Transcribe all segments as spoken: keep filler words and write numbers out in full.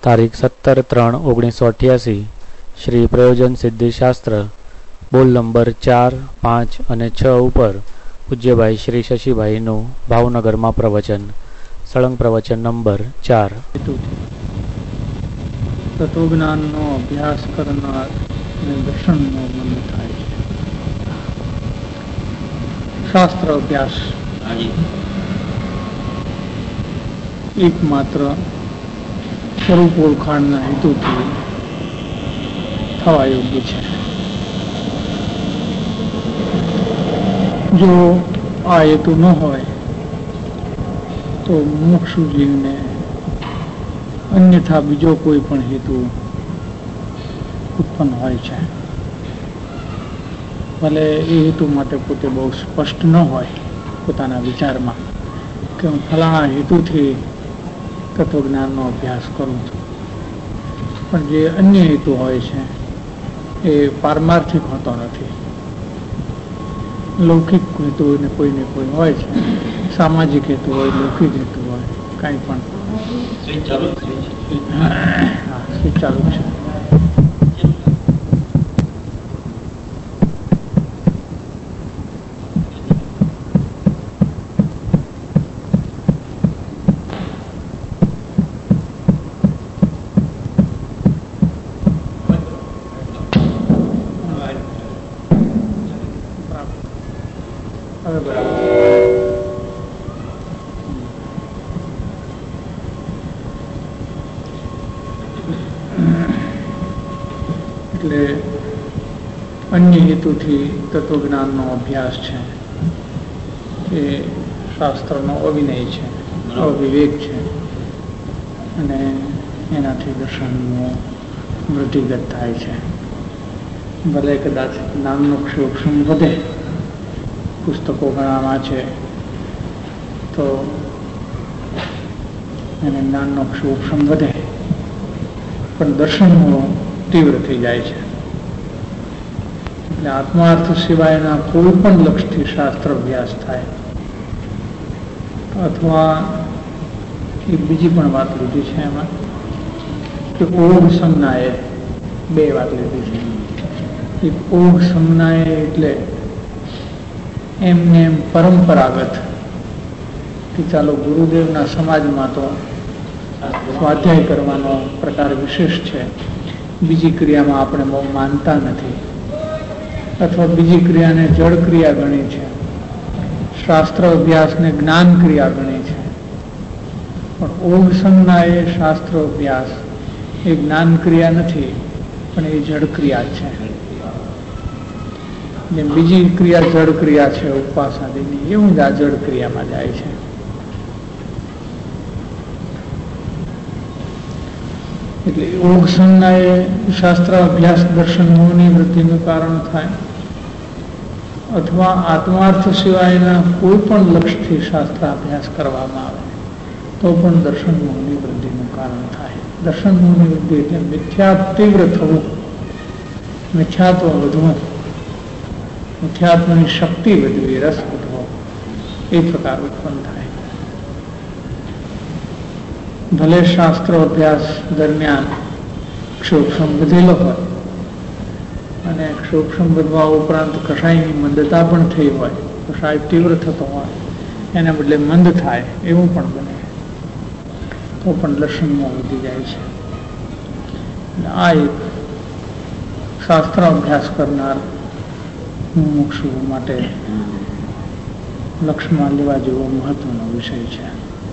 તારીખ સત્તર ત્રણ ઓગણીસો અઠ્યાસી શ્રી પ્રયોજન સિદ્ધિશાસ્ત્ર બોલ નંબર ચાર પાંચ અને છ ઉપર પૂજ્યભાઈ શ્રી શશીભાઈનું ભાવનગરમાં પ્રવચન. સળંગ પ્રવચન નંબર ચાર. તત્વજ્ઞાનનો અભ્યાસ કરનાર અને દર્શનનો મન થાય છે. શાસ્ત્ર અભ્યાસ એકમાત્ર સ્વરૂપ ઓળખાણના હેતુથી થવા યોગ્ય છે. જો આ હેતુ ન હોય તો મુમુક્ષુજીવને અન્યથા બીજો કોઈ પણ હેતુ ઉત્પન્ન હોય છે. ભલે એ હેતુ માટે પોતે બહુ સ્પષ્ટ ન હોય પોતાના વિચારમાં કે હું ફલાણા હેતુથી તત્વજ્ઞાનનો અભ્યાસ કરું છું, પણ જે અન્ય હેતુ હોય છે એ પારમાર્થિક હોતો નથી. લૌકિક હેતુ ને કોઈને કોઈ હોય છે, સામાજિક હેતુ હોય, લૌકિક હેતુ હોય, કાંઈ પણ હા સ્વિચ ચાલુ છે. એટલે અન્ય હેતુથી તત્વજ્ઞાનનો અભ્યાસ છે એ શાસ્ત્રનો અવિનય છે, અવિવેક છે, અને એનાથી દર્શનનું વૃદ્ધિગત થાય છે. ભલે કદાચ જ્ઞાનનો ક્ષોક્ષમ વધે, પુસ્તકો ઘણામાં છે તો એને જ્ઞાનનો ક્ષોક્ષમ વધે, પણ દર્શનનો તીવ્ર થઈ જાય છે. એટલે આત્માર્થ સિવાયના કોઈ પણ લક્ષ્યથી શાસ્ત્ર અભ્યાસ થાય, અથવા એક બીજી પણ વાત લીધી છે એમાં કે ઓઘ સંજ્ઞાએ બે વાત લીધી છે. એક ઓઘ સંજ્ઞાએ એટલે એમને એમ પરંપરાગત કે ચાલો ગુરુદેવના સમાજમાં તો સ્વાધ્યાય કરવાનો પ્રકાર વિશેષ છે, બીજી ક્રિયામાં આપણે બહુ માનતા નથી, અથવા બીજી ક્રિયાને જળ ક્રિયા ગણી છે, શાસ્ત્ર અભ્યાસને જ્ઞાન ક્રિયા ગણી છે. પણ ઓઘ સંજ્ઞા એ શાસ્ત્ર અભ્યાસ એ જ્ઞાન ક્રિયા નથી, પણ એ જળ ક્રિયા છે. જેમ બીજી ક્રિયા જળ ક્રિયા છે ઉપાસનાની, એવું જ આ જળ ક્રિયામાં જાય છે. એટલે ઓઘ સંજ્ઞા એ શાસ્ત્ર અભ્યાસ દર્શન મોહની વૃદ્ધિનું કારણ થાય, અથવા આત્માર્થ સિવાયના કોઈ પણ લક્ષ્યથી શાસ્ત્ર અભ્યાસ કરવામાં આવે તો પણ દર્શન મોહની વૃદ્ધિનું કારણ થાય. દર્શન મોહની વૃદ્ધિ એટલે મિથ્યા તીવ્ર થવું, મિથ્યાત્વ વધવું, મિથ્યાત્વની શક્તિ વધવી, રસ વધવો, એ પ્રકાર ઉત્પન્ન થાય. ભલે શાસ્ત્ર અભ્યાસ દરમિયાન ક્ષોક્ષમ વધેલો હોય અને ક્ષોક્ષમ વધવા ઉપરાંત કષાયની મંદતા પણ થઈ હોય, કષાય તીવ્ર થતો હોય એના બદલે મંદ થાય એવું પણ બને, તો પણ દર્શનમાં વધી જાય છે. આ એક શાસ્ત્ર અભ્યાસ કરનાર મુમુક્ષુ માટે લક્ષ્યમાં લેવા જેવો મહત્વનો વિષય છે.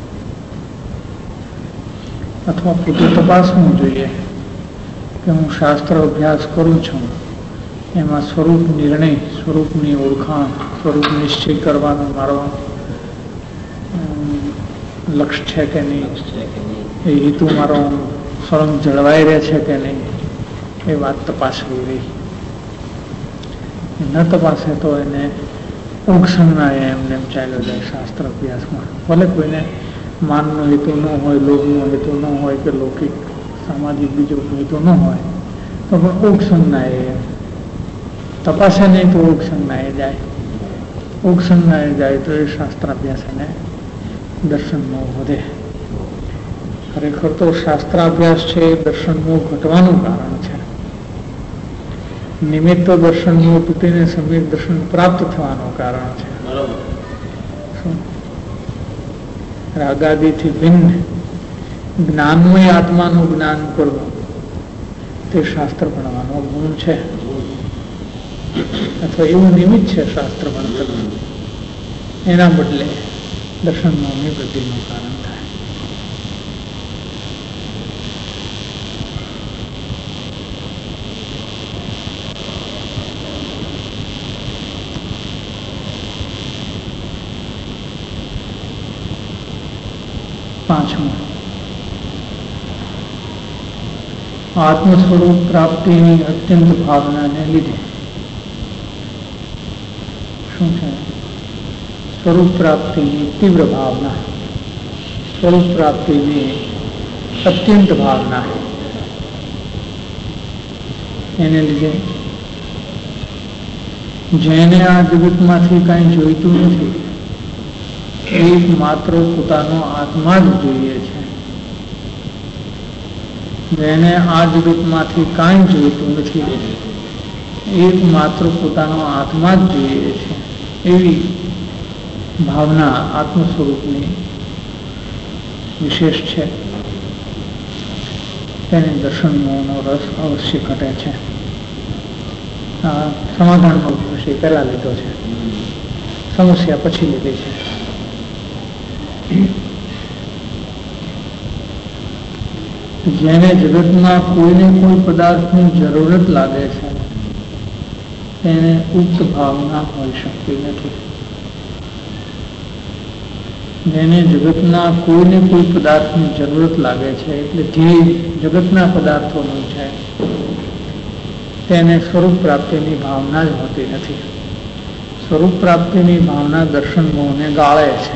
અથવા પોતે તપાસવું જોઈએ કે હું શાસ્ત્ર અભ્યાસ કરું છું એમાં સ્વરૂપ નિર્ણય, સ્વરૂપની ઓળખાણ, સ્વરૂપ નિશ્ચય કરવાનો મારો લક્ષ્ય છે કે નહીં, એ હેતુ મારો સ્વયં જળવાઈ રહે છે કે નહીં, એ વાત તપાસવી રહી. ન તપાસે તો એને ઓઘ સંજ્ઞા એમને એમ ચાલ્યો જાય શાસ્ત્ર અભ્યાસમાં. ભલે કોઈને માનનો હેતુ ન હોય, લોભનો હેતુ ન હોય, કે લૌકિક સામાજિક બીજો હેતુ ન હોય, તો પણ ઓઘ સંજ્ઞાએ તપાસે નહીં તો ઓઘ સંજ્ઞાએ જાય. ઓઘ સંજ્ઞાએ જાય તો એ શાસ્ત્રાભ્યાસ એને દર્શનનો વધે. ખરેખર તો શાસ્ત્રાભ્યાસ છે એ દર્શન મોહ ઘટવાનું કારણ છે. નિમિત્ત દર્શન મોહ તૂટીને સમ્યક દર્શન પ્રાપ્ત થવાનું કારણ છે. રાગાદિથી ભિન્ન જ્ઞાનમય આત્માનું જ્ઞાન કરવું તે શાસ્ત્ર ભણવાનો ગુણ છે, અથવા એવું નિમિત્ત છે શાસ્ત્ર ભણતર. એના બદલે દર્શન મોહની વૃદ્ધિનું કારણ થાય. પાંચમું, આત્મ સ્વરૂપ પ્રાપ્તિની અત્યંત ભાવનાને લીધે. શું છે? સ્વરૂપ પ્રાપ્તિની તીવ્ર ભાવના, સ્વરૂપ પ્રાપ્તિની અત્યંત ભાવના, એને લીધે જેને આ જગતમાંથી કાંઈ જોઈતું નથી, એક માત્ર પોતાનો આત્મા જ જોઈએ છે. જેને આ જગતમાંથી કાંઈ જોઈતું નથી, એક માત્ર પોતાનો આત્મા જ જોઈએ છે, એવી ભાવના આત્મ સ્વરૂપની વિશેષ છે. તેને દર્શન મોહનો રસ અવશ્ય ઘટે છે. આ સમાધાનનો વિષય પહેલા લીધો છે, સમસ્યા પછી લીધી છે. જેને જગતમાં કોઈને કોઈ પદાર્થની જરૂરત લાગે છે તેને ઉક્ત ભાવના હોઈ શકતી નથી. જેને જગતના કોઈને કોઈ પદાર્થની જરૂરત લાગે છે, એટલે જે જગતના પદાર્થોનું છે, તેને સ્વરૂપ પ્રાપ્તિની ભાવના જ હોતી નથી. સ્વરૂપ પ્રાપ્તિની ભાવના દર્શન મોહને ગાળે છે.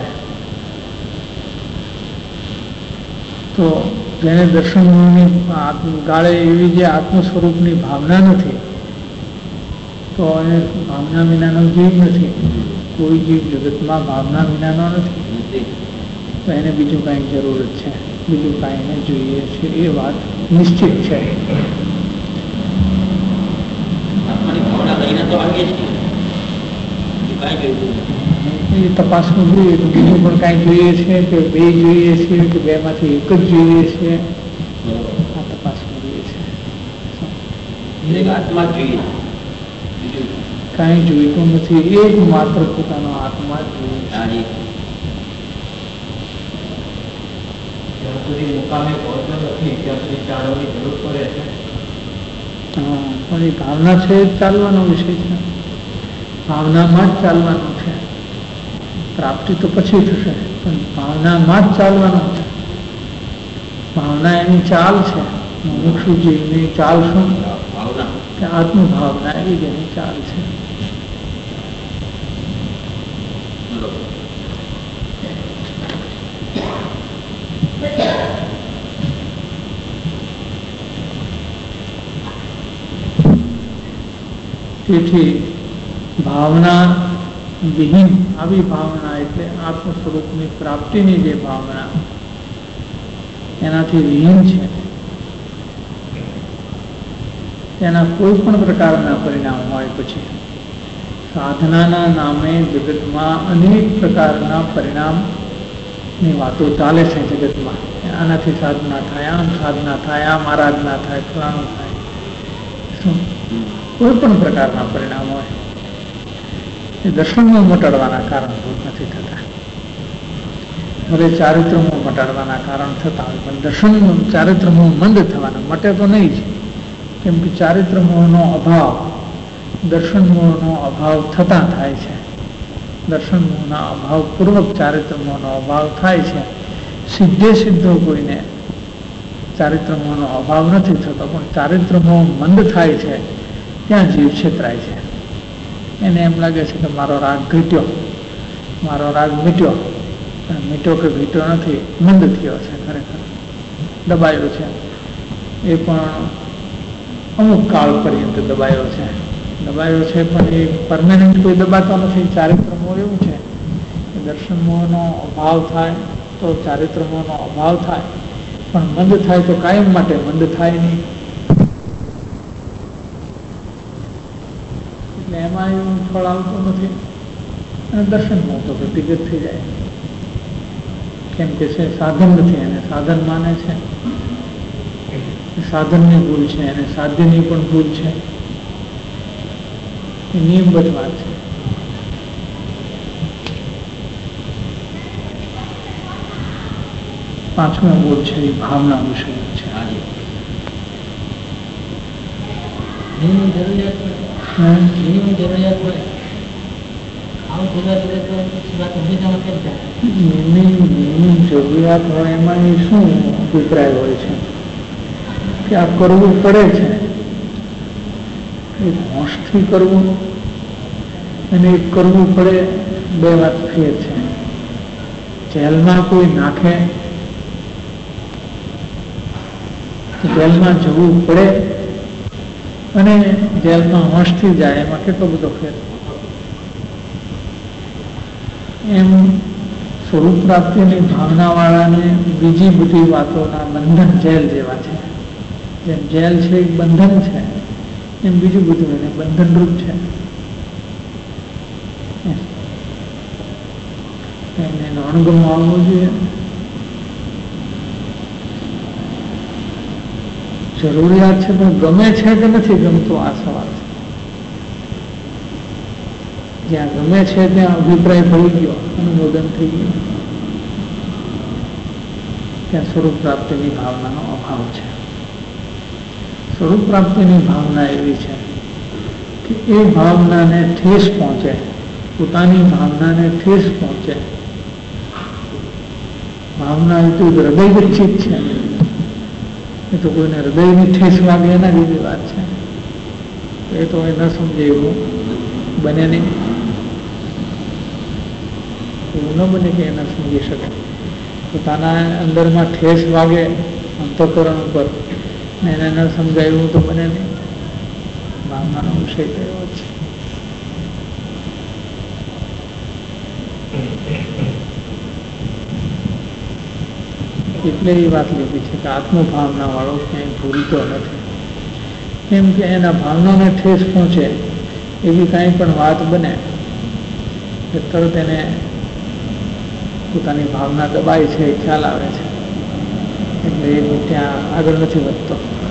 તો જેને દર્શન મોહની ગાળે એવી જે આત્મ સ્વરૂપની ભાવના નથી, તો એને ભાવના વિનાનો જીવ નથી. કોઈ જીવ જગતમાં ભાવના વિનાનો નથી, તો એને બીજું કાંઈ જરૂરત છે, બીજું કાંઈ એને જોઈએ છે, એ વાત નિશ્ચિત છે. એ તપાસવું જોઈએ તો બીજું પણ કાંઈ જોઈએ છે કે બે જોઈએ છે કે બે માંથી એક જ જોઈએ છે, આ તપાસવું જોઈએ છે. આત્મા જોઈએ, કાંઈ જોઈતું નથી, એક માત્ર પોતાનો આત્મા જ જોઈએ છે. જ્યાં સુધી મુકામે પહોંચતો નથી ત્યાં સુધી ચાલવાની જરૂર પડે છે. હા, પણ એ ભાવના છે ચાલવાનો વિષય છે, ભાવનામાં જ ચાલવાનું છે. પ્રાપ્તિ તો પછી થશે, પણ ભાવનામાં જ ચાલવાનું છે. ભાવના એની ચાલ છે. મુમુક્ષુ જીવની ચાલ શું? કે આત્મભાવના એવી જ એની ચાલ છે. તેથી ભાવના વિહીન આવી ભાવના એટલે આત્મ સ્વરૂપની પ્રાપ્તિની જે ભાવના એનાથી વિહીન છે, તેના કોઈ પણ પ્રકારના પરિણામ હોય પછી સાધનાના નામે જગતમાં અનેક પ્રકારના પરિણામની વાતો ચાલે છે. જગતમાં આનાથી સાધના થાય, આમ સાધના થાય, આમ આરાધના થાય, ફલાણું થાય, શું કોઈ પણ પ્રકારના પરિણામ હોય એ દર્શનમાં મટાડવાના કારણભૂત નથી થતા. હવે ચારિત્રમો મટાડવાના કારણ થતા હોય, પણ દર્શન ચારિત્રમો મંદ થવાના મટે તો નહીં જ, કેમ કે ચારિત્રમોહનો અભાવ દર્શન મોહનો અભાવ થતા થાય છે. દર્શન મોહના અભાવ પૂર્વક ચારિત્રમોહનો અભાવ થાય છે. સિદ્ધે સિદ્ધો કોઈને ચારિત્રમોહનો અભાવ નથી થતો, પણ ચારિત્રમોહ મંદ થાય છે ત્યાં જીવ છેતરાય છે. એને એમ લાગે છે કે મારો રાગ ઘટ્યો, મારો રાગ મીટ્યો, પણ મીઠો કે ઘટ્યો નથી, મંદ થયો છે, ખરેખર દબાયો છે. એ પણ અમુક કાળ પર્યંત દબાયો છે દબાયો છે પણ એ પરમાનન્ટ કોઈ દબાતો નથી. ચારિત્રમોહ એવું છે કે દર્શન મોહનો અભાવ થાય તો ચારિત્રમોહનો અભાવ થાય, પણ મંદ થાય તો કાયમ માટે મંદ થાય નહીં. એટલે એમાં એવું ફળ આવતું નથી અને દર્શનમાં તો પ્રતિગત થઈ જાય. કેમ કે છે સાધન નથી, એને સાધન માને છે. સાધનની ભૂલ છે, એને સાધ્યની પણ ભૂલ છે. એ નિયમબદ્ધ વાત છે. પાંચમો બોધ છે એ ભાવના વિશે છે. આજે જરૂરિયાત હોય જરૂરિયાત હોય એમાં એ શું અભિપ્રાય હોય છે કે આ કરવું પડે છે, એ હોશથી કરવું અને એ કરવું પડે બે વાત ફેર છે. જેલમાં કોઈ નાખે, જેલમાં જવું પડે અને જેલમાં હોશથી જાય, એમાં કેટલો બધો ફેર. એમ સ્વરૂપ પ્રાપ્તિની ભાવના વાળાને બીજી બધી વાતોના બંધન જેલ જેવા છે. જેમ જેલ છે એક બંધન છે, એમ બીજું બધું એને બંધનરૂપ છે. એને અણગમ આવવો જોઈએ. જરૂરિયાત છે પણ ગમે છે કે નથી ગમતું, આ સવાલ છે. જ્યાં ગમે છે ત્યાં અભિપ્રાય પડી ગયો, અનુમોદન થઈ ગયું, ત્યાં સ્વરૂપ પ્રાપ્તિની ભાવનાનો અભાવ છે. સ્વરૂપ પ્રાપ્તિની ભાવના એવી છે કે એ ભાવનાને ઠેસ પહોંચે, પોતાની ભાવનાને ઠેસ પહોંચે. ભાવના એ તો હૃદય વિકસિત છે, એ તો કોઈને હૃદયની ઠેસ વાગે એના જેવી વાત છે. એ તો એ ન સમજે એવું બને નહીં. એવું ન બને કે એને સમજી શકે. પોતાના અંદરમાં ઠેસ વાગે અંતઃકરણ ઉપર ને એને ન સમજાય એવું તો બને નહીં. ભાવનાનો વિષય એવો છે. એટલે એ વાત લીધી છે કે આત્મભાવના વાળો ક્યાંય ભૂલતો નથી. કેમ કે એના ભાવનાને ઠેસ પહોંચે એવી કાંઈ પણ વાત બને કે તરત એને પોતાની ભાવના દબાય છે એ ખ્યાલ આવે છે. એટલે એ ત્યાં આગળ નથી વધતો.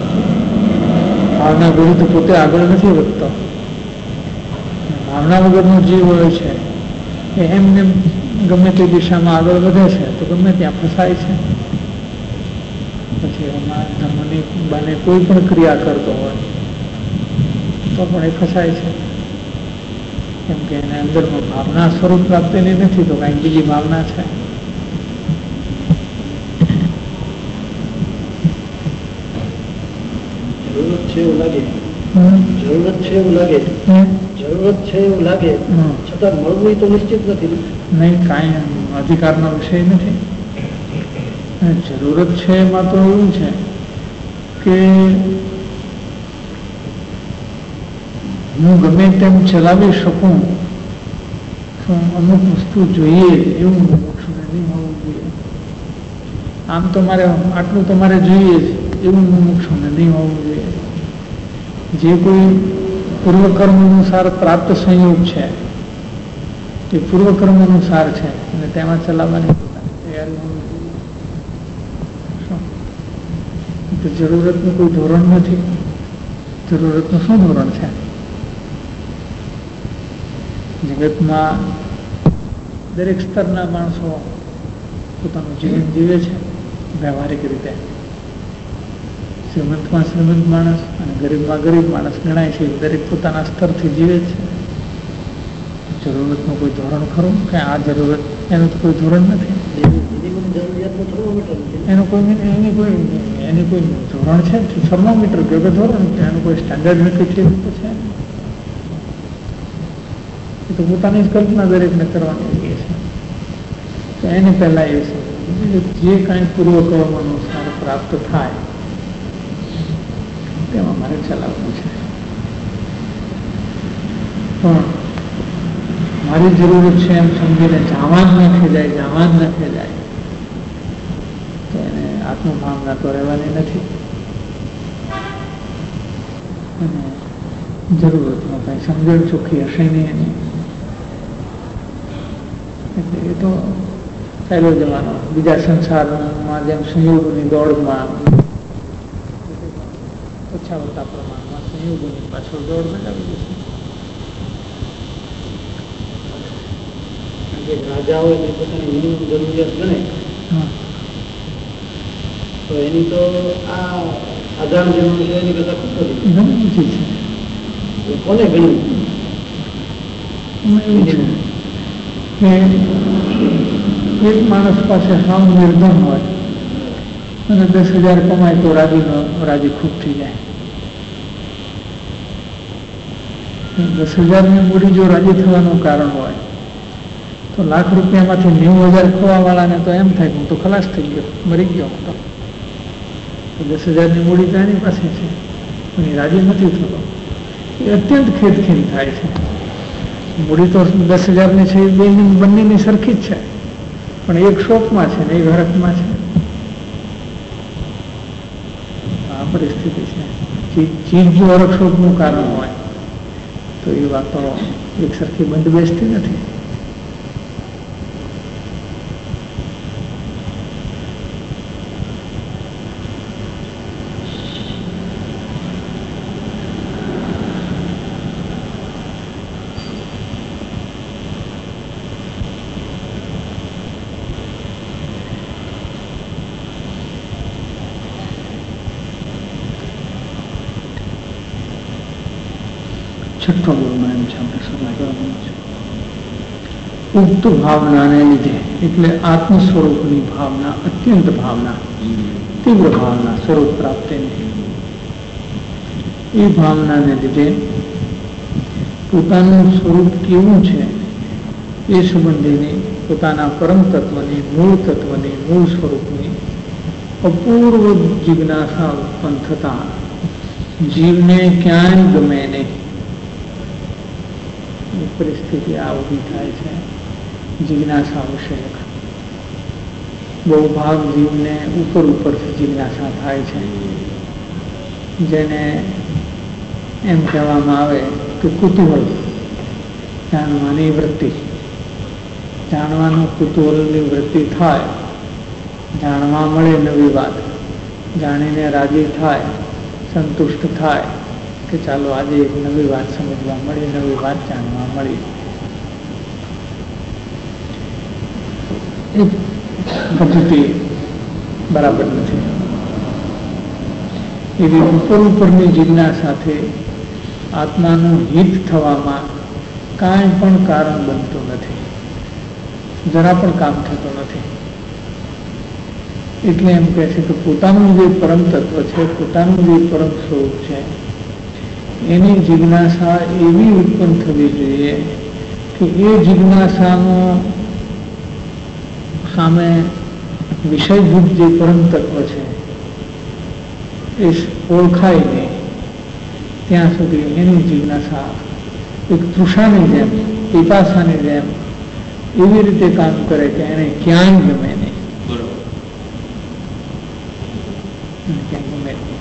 ભાવના વિરુદ્ધ પોતે આગળ નથી વધતો. ભાવના વગરનો જીવ હોય છે એ એમને ગમે તે દિશામાં આગળ વધે છે તો ગમે ત્યાં ફસાય છે. પછી એમાં ધર્મની બને કોઈ પણ ક્રિયા કરતો હોય તો પણ એ ફસાય છે. કેમ કે એને અંદરમાં ભાવના સ્વરૂપ પ્રાપ્તિની નથી, તો કાંઈક બીજી ભાવના છે. જરૂરત છે એવું લાગે, જરૂરત છે એવું લાગે, જરૂરત છે એવું લાગે, છતાં મળવું તો નિશ્ચિત નથી. નહીં, કાંઈ અધિકારનો વિષય નથી. જરૂરત છે એમાં તો એવું છે કે હું ગમે તેમ ચલાવી શકું તો અમુક વસ્તુ જોઈએ એવું મોક્ષને નહીં હોવું જોઈએ. આમ તો મારે આટલું તો મારે જોઈએ જ એવું મોક્ષને નહીં હોવું જોઈએ. જે કોઈ પૂર્વકર્મ અનુસાર પ્રાપ્ત સંયોગ છે એ પૂર્વકર્મ અનુસાર છે અને તેમાં ચલાવવાની તૈયારી હોવી જોઈએ. જરૂરતનું કોઈ ધોરણ નથી. જરૂરતનું શું ધોરણ છે? જગતમાં દરેક સ્તરના માણસો પોતાનું જીવન જીવે છે વ્યવહારિક રીતે. શ્રીમંતમાં શ્રીમંત માણસ અને ગરીબમાં ગરીબ માણસ ગણાય છે. દરેક પોતાના સ્તરથી જીવે છે. જરૂરતનું કોઈ ધોરણ ખરું કે આ જરૂરત એનું તો કોઈ ધોરણ નથી. એનું કોઈ એની કોઈ એની કોઈ ધોરણ છે? થર્મોમીટર કે ધોરણ છે? એનું કોઈ સ્ટેન્ડર્ડ નક્કી થયું તો છે? એ તો પોતાની જ કલ્પના દરેકને કરવાની છે. તો એને પહેલા એ છે જે કાંઈ પૂર્વકર્મ અનુસાર પ્રાપ્ત થાય તેમાં મારે ચલાવવું છે. પણ મારી જરૂરત છે એમ સમજીને જાવાન ન ખેંચાય, જાવાન ન ખેંચાય તો એને આત્મ ભાવના તો રહેવાની નથી અને જરૂરતનો કઈ સમજણ ચોખ્ખી હશે નહીં એની. એટલે એ તો ચાલ્યો જવાનો. બીજા સંસારમાં જેમ સંયોગોની દોડમાં ઓછા ઓછા પ્રમાણમાં સંયોગોની પાછળ દોડ લગાવી જશે. રાજાઓ પોતાની મૂળ જરૂરિયાત ગણે તો એની તો આ આધાર જેવું છે એની કરતા ખૂબ બધી ઘણી ઓછી છે. કોને ગણવું? એવું છે કે એક માણસ પાસે સાવ નિર્ધન હોય અને દસ હજાર કમાય તો રાજીનો રાજી ખૂબ થઈ જાય. દસ હજારની મૂડી જો રાજી થવાનું કારણ હોય તો લાખ રૂપિયામાંથી નેવું હજાર ખોવા વાળાને તો એમ થાય કે હું તો ખલાસ થઈ ગયો, મરી ગયો હું તો. દસ હજારની મૂડી તો એની પાસે છે પણ એ રાજી નથી થતો. એ અત્યંત ખેદખેદ થાય છે. મૂડી તો દસ હજારની છે એ બે બંનેની સરખી જ છે પણ એક શોકમાં છે ને એક હરખમાં છે. આ પરિસ્થિતિ છે. ચીજ જો હરખ શોકનું કારણ હોય તો એ વાતો એક સરખી બંધ બેસતી નથી. છઠ્ઠો ગુરુમાં એમ છે આપણે સલાહ કરવાનું છે. ઉક્ત ભાવનાને લીધે એટલે આત્મ સ્વરૂપની ભાવના, અત્યંત ભાવના, તીવ્ર ભાવના સ્વરૂપ પ્રાપ્તિની એ ભાવનાને લીધે પોતાનું સ્વરૂપ કેવું છે એ સંબંધીની પોતાના પરમ તત્વની, મૂળ તત્વની, મૂળ સ્વરૂપની અપૂર્વ જિજ્ઞાસા ઉત્પન્ન થતા જીવને ક્યાંય ગમે નહીં. પરિસ્થિતિ આ ઊભી થાય છે જિજ્ઞાસા વિષયક. બહુ ભાગ જીવને ઉપર ઉપરથી જિજ્ઞાસા થાય છે જેને એમ કહેવામાં આવે કે કુતૂહલ, જાણવાની વૃત્તિ. જાણવાનું કુતૂહલની વૃત્તિ થાય, જાણવા મળે નવી વાત, જાણીને રાજી થાય, સંતુષ્ટ થાય કે ચાલો આજે એક નવી વાત સમજવા મળી, નવી વાત જાણવા મળી. એક પદ્ધતિ બરાબર નથી. એવી ઉપર ઉપરની જિજ્ઞાસાથી આત્માનું હિત થવામાં કાંઈ પણ કારણ બનતું નથી, જરા પણ કામ થતું નથી. એટલે એમ કહે છે કે પોતાનું જે પરમ તત્વ છે, પોતાનું જે પરમ સ્વરૂપ છે એની જિજ્ઞાસા એવી ઉત્પન્ન થવી જોઈએ કે એ જિજ્ઞાસાનો સામે વિષયભૂત જે પરમ તત્વ છે એ ઓળખાય નહીં ત્યાં સુધી એની જિજ્ઞાસા એક તૃષાની જેમ, પિપાસાની જેમ એવી રીતે કામ કરે કે એને ક્યાંય ગમે નહીં. ક્યાંય ગમે નહીં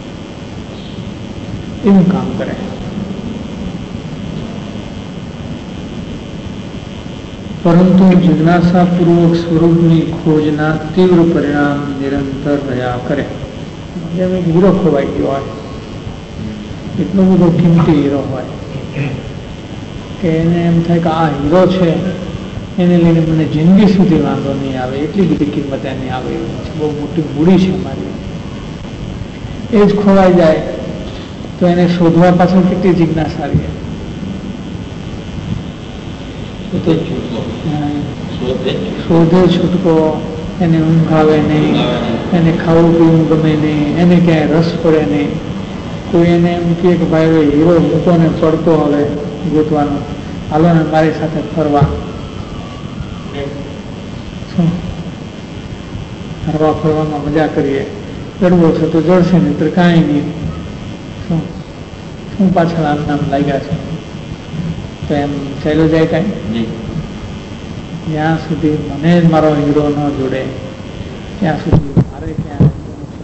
એવું કામ કરે. પરંતુ જિજ્ઞાસાપૂર્વક સ્વરૂપની ખોજના તીવ્ર પરિણામ નિરંતર રહ્યા કરે. જેમ એક હીરો ખોવાઈ ગયો હોય, એટલો બધો કિંમતી હીરો હોય કે એને એમ થાય કે આ હીરો છે એને લઈને મને જિંદગી સુધી વાંધો નહીં આવે, એટલી બધી કિંમત એની આવે એવું છે, બહુ મોટી મૂડી છે મારી. એ જ ખોવાઈ જાય તો એને શોધવા પાછળ કેટલી જિજ્ઞાસા રહે. શોધે છૂટકો, એને ઊંઘ આવે નહીં, એને ખાવું પીવું ગમે નહીં, એને ક્યાંય રસ પડે નહીં. કોઈ એને એમ કહે કે ભાઈ હવે હીરો મૂકો ને પડતો હવે ગોતવાનો, હાલો ને મારી સાથે ફરવા. શું ફરવા ફરવામાં મજા કરીએ, ચડવો છે તો જડશે નહીં તો કાંઈ નહીં. શું શું પાછળ આમ નામ લાગ્યા છે તો એમ ચાલ્યો જાય કાંઈ. જ્યાં સુધી મને જ મારો હીરો ન જોડે ત્યાં સુધી મારે ક્યાં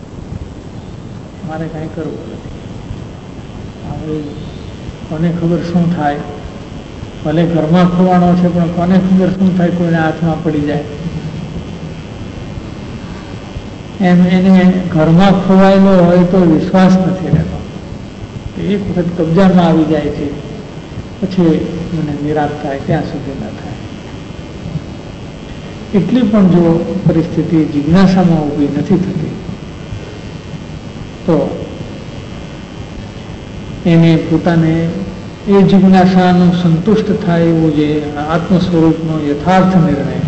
મારે કાંઈ કરવું નથી. હવે કોને ખબર શું થાય, ભલે ઘરમાં ખોવાણો છે પણ કોને ખબર શું થાય, કોઈને હાથમાં પડી જાય. એમ એને ઘરમાં ખોવાયેલો હોય તો વિશ્વાસ નથી રહેતો. એક વખત કબજામાં આવી જાય છે પછી મને નિરાશ થાય, ત્યાં સુધી ન થાય. એટલી પણ જો પરિસ્થિતિ જિજ્ઞાસામાં ઊભી નથી થતી તો એને પોતાને એ જિજ્ઞાસાનું સંતુષ્ટ થાય એવું જે આત્મ સ્વરૂપનો યથાર્થ નિર્ણય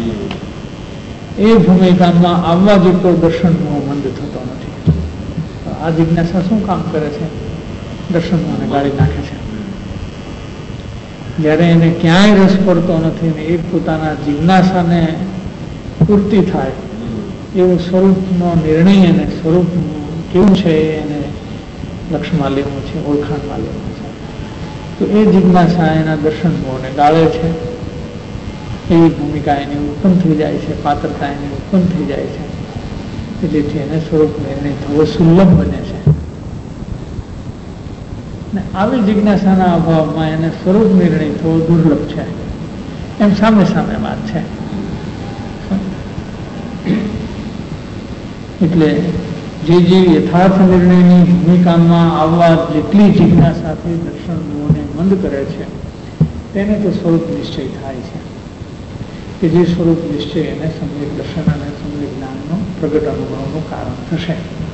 એ ભૂમિકામાં આવવા જેટલો દર્શનનો મંદ થતો નથી. આ જિજ્ઞાસા શું કામ કરે છે? દર્શનોને ગાળી નાખે છે. જ્યારે એને ક્યાંય રસ પડતો નથી ને એ પોતાના જિજ્ઞાસાને પૂર્તિ થાય એવું સ્વરૂપનો નિર્ણય અને સ્વરૂપ કેવું છે એને લક્ષમાં લેવું છે, ઓળખાણમાં લેવું છે, તો એ જિજ્ઞાસા એના દર્શનોને ગાળે છે. એવી ભૂમિકા એની ઉત્પન્ન થઈ જાય છે, પાત્રતા એની ઉત્પન્ન થઈ જાય છે, જેથી એને સ્વરૂપ નિર્ણય થવો સુલભ બને છે. ને આવી જિજ્ઞાસાના અભાવમાં એને સ્વરૂપ નિર્ણય થવો દુર્લભ છે. એમ સામે સામે વાત છે. એટલે જે જે યથાર્થ નિર્ણયની ભૂમિકામાં આવવા જેટલી જિજ્ઞાસાથી દર્શનોને મંદ કરે છે તેને તો સ્વરૂપ નિશ્ચય થાય છે કે જે સ્વરૂપ નિશ્ચય એને સમ્યક દર્શન અને સમ્યક જ્ઞાનનો પ્રગટ અનુભવનું કારણ થશે.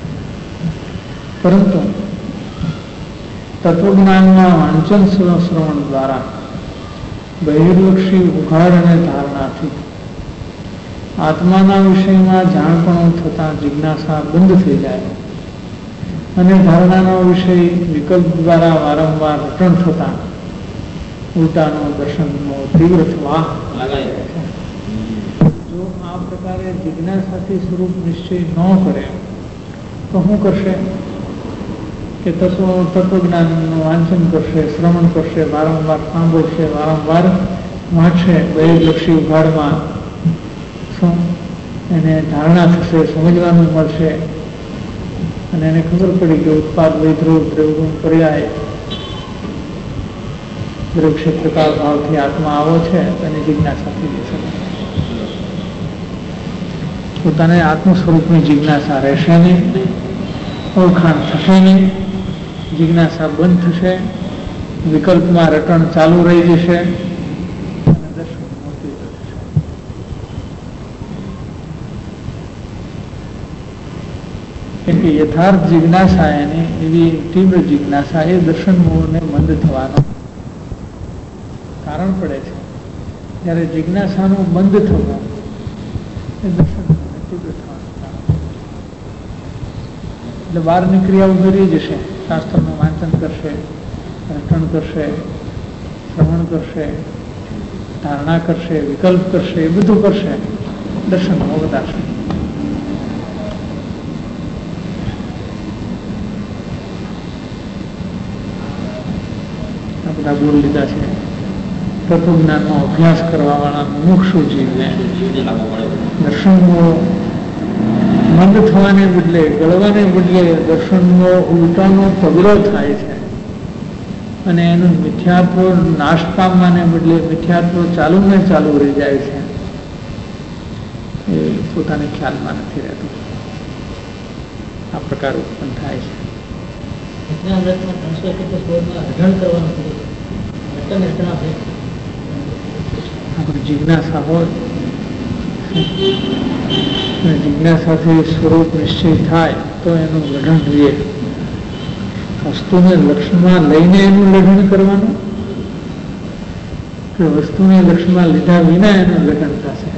પરંતુ તત્વજ્ઞાનના વાંચન શ્રવણ દ્વારા બહિર્લક્ષી ઉઘાડ અને ધારણાથી આત્માના વિષયમાં જાણપણું થતાં જિજ્ઞાસા બંધ થઈ જાય અને ધારણાનો વિષય વિકલ્પ દ્વારા વારંવાર રટણ થતાં ઉલટાનો દર્શનનો તીવ્ર થવા લાગે છે. જો આ પ્રકારે જિજ્ઞાસાથી સ્વરૂપ નિશ્ચય ન કરે તો શું કરશે કે તત્વ તત્વજ્ઞાનનું વાંચન કરશે, શ્રવણ કરશે, વારંવાર સાંભળશે, વારંવાર વાંચશે, બહિર્લક્ષી ઉઘાડમાં શું એને ધારણા થશે, સમજવાનું મળશે અને એને ખબર પડી કે ઉત્પાદ વૈધ્રુવ દ્રવગુણ પર્યાય દ્રવ ક્ષેત્રકાળ ભાવથી આત્મા આવો છે અને જિજ્ઞાસા થઈ જશે. પોતાને આત્મ સ્વરૂપની જિજ્ઞાસા રહેશે નહીં, ઓળખાણ થશે નહીં, જિજ્ઞાસા બંધ થશે, વિકલ્પમાં રટણ ચાલુ રહી જશે અને દર્શન મોટી થશે. કેમ કે યથાર્થ જિજ્ઞાસા એની એવી તીવ્ર જિજ્ઞાસા એ દર્શન મૂળને મંદ થવાનો કારણ પડે છે. જ્યારે જિજ્ઞાસાનું બંધ થવું એ દર્શન તીવ્ર થવાનું કારણ. એટલે બહારની ક્રિયાઓ કરી જશે, શાસ્ત્રનું વાંચન કરશે, રટણ કરશે, શ્રવણ કરશે, ધારણા કરશે, વિકલ્પ કરશે, એ બધું કરશે, દર્શનમાં વધારશે. આ બધા બોલ લીધા છે. તત્વજ્ઞાનનો અભ્યાસ કરવા વાળા મુમુક્ષુ જીવને દર્શનનો મંદ થવાને બદલે, ગળવાને બદલે દર્શનનો ઉલટાનો પગલો થાય છે અને એનું મિથ્યાત્વ નાશ પામવાને બદલે મિથ્યાત્વ ચાલુ ને ચાલુ રહી જાય છે. એ પોતાને ખ્યાલમાં નથી રહેતું. આ પ્રકાર ઉત્પન્ન થાય છે. આપણી જિજ્ઞાસા હોય, જિજ્ઞાસાથી સ્વરૂપ નિશ્ચય થાય તો એનું લઢણ જોઈએ. વસ્તુને લક્ષ્યમાં લઈને એનું લઢણ કરવાનું કે વસ્તુને લક્ષ્યમાં લીધા વિના એનું લઢણ થશે?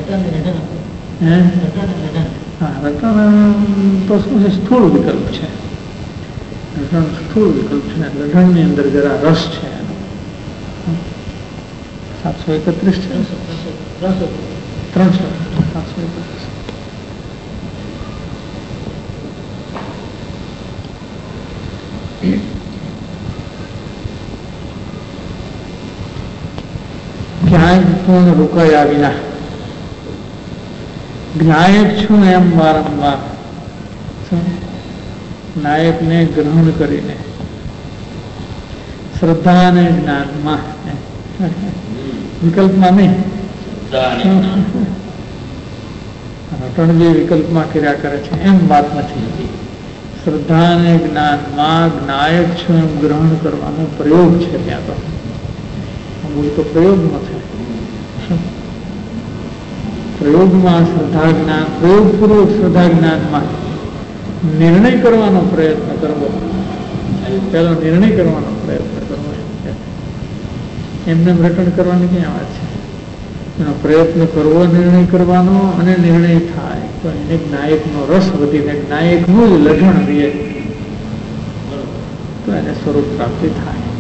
હા, રટણ તો શું છે? સ્થૂળ વિકલ્પ છે. લઢણ સ્થૂળ વિકલ્પ છે. લઢણની અંદર જરા રસ છે. સાતસો એકત્રીસ છે, ત્રણસો સાતસો એકત્રીસ. ક્યાંય પૂર્ણ રોકાયા વિના જ્ઞાયક છું એમ વારંવાર નાયકને ગ્રહણ કરીને શ્રદ્ધા અને જ્ઞાનમાં, વિકલ્પમાં નહીં. રટણ જે વિકલ્પમાં ક્રિયા કરે છે એમ વાત નથી. શ્રદ્ધા અને જ્ઞાનમાં નાયક છે એમ ગ્રહણ કરવાનો પ્રયોગ છે. ત્યાં તો મૂળ તો પ્રયોગમાં છે. પ્રયોગમાં શ્રદ્ધા જ્ઞાન, પ્રયોગપૂર્વક શ્રદ્ધા જ્ઞાનમાં નિર્ણય કરવાનો પ્રયત્ન કરવો, પેલો નિર્ણય કરવાનો પ્રયત્ન કરવો. એમને રટણ કરવાની ક્યાં વાત છે? એનો પ્રયત્ન કરવો, નિર્ણય કરવાનો, અને નિર્ણય થાય તો એને નાયકનો રસ વધીને નાયકનું જ લઢણ રહે તો એને સ્વરૂપ પ્રાપ્તિ થાય.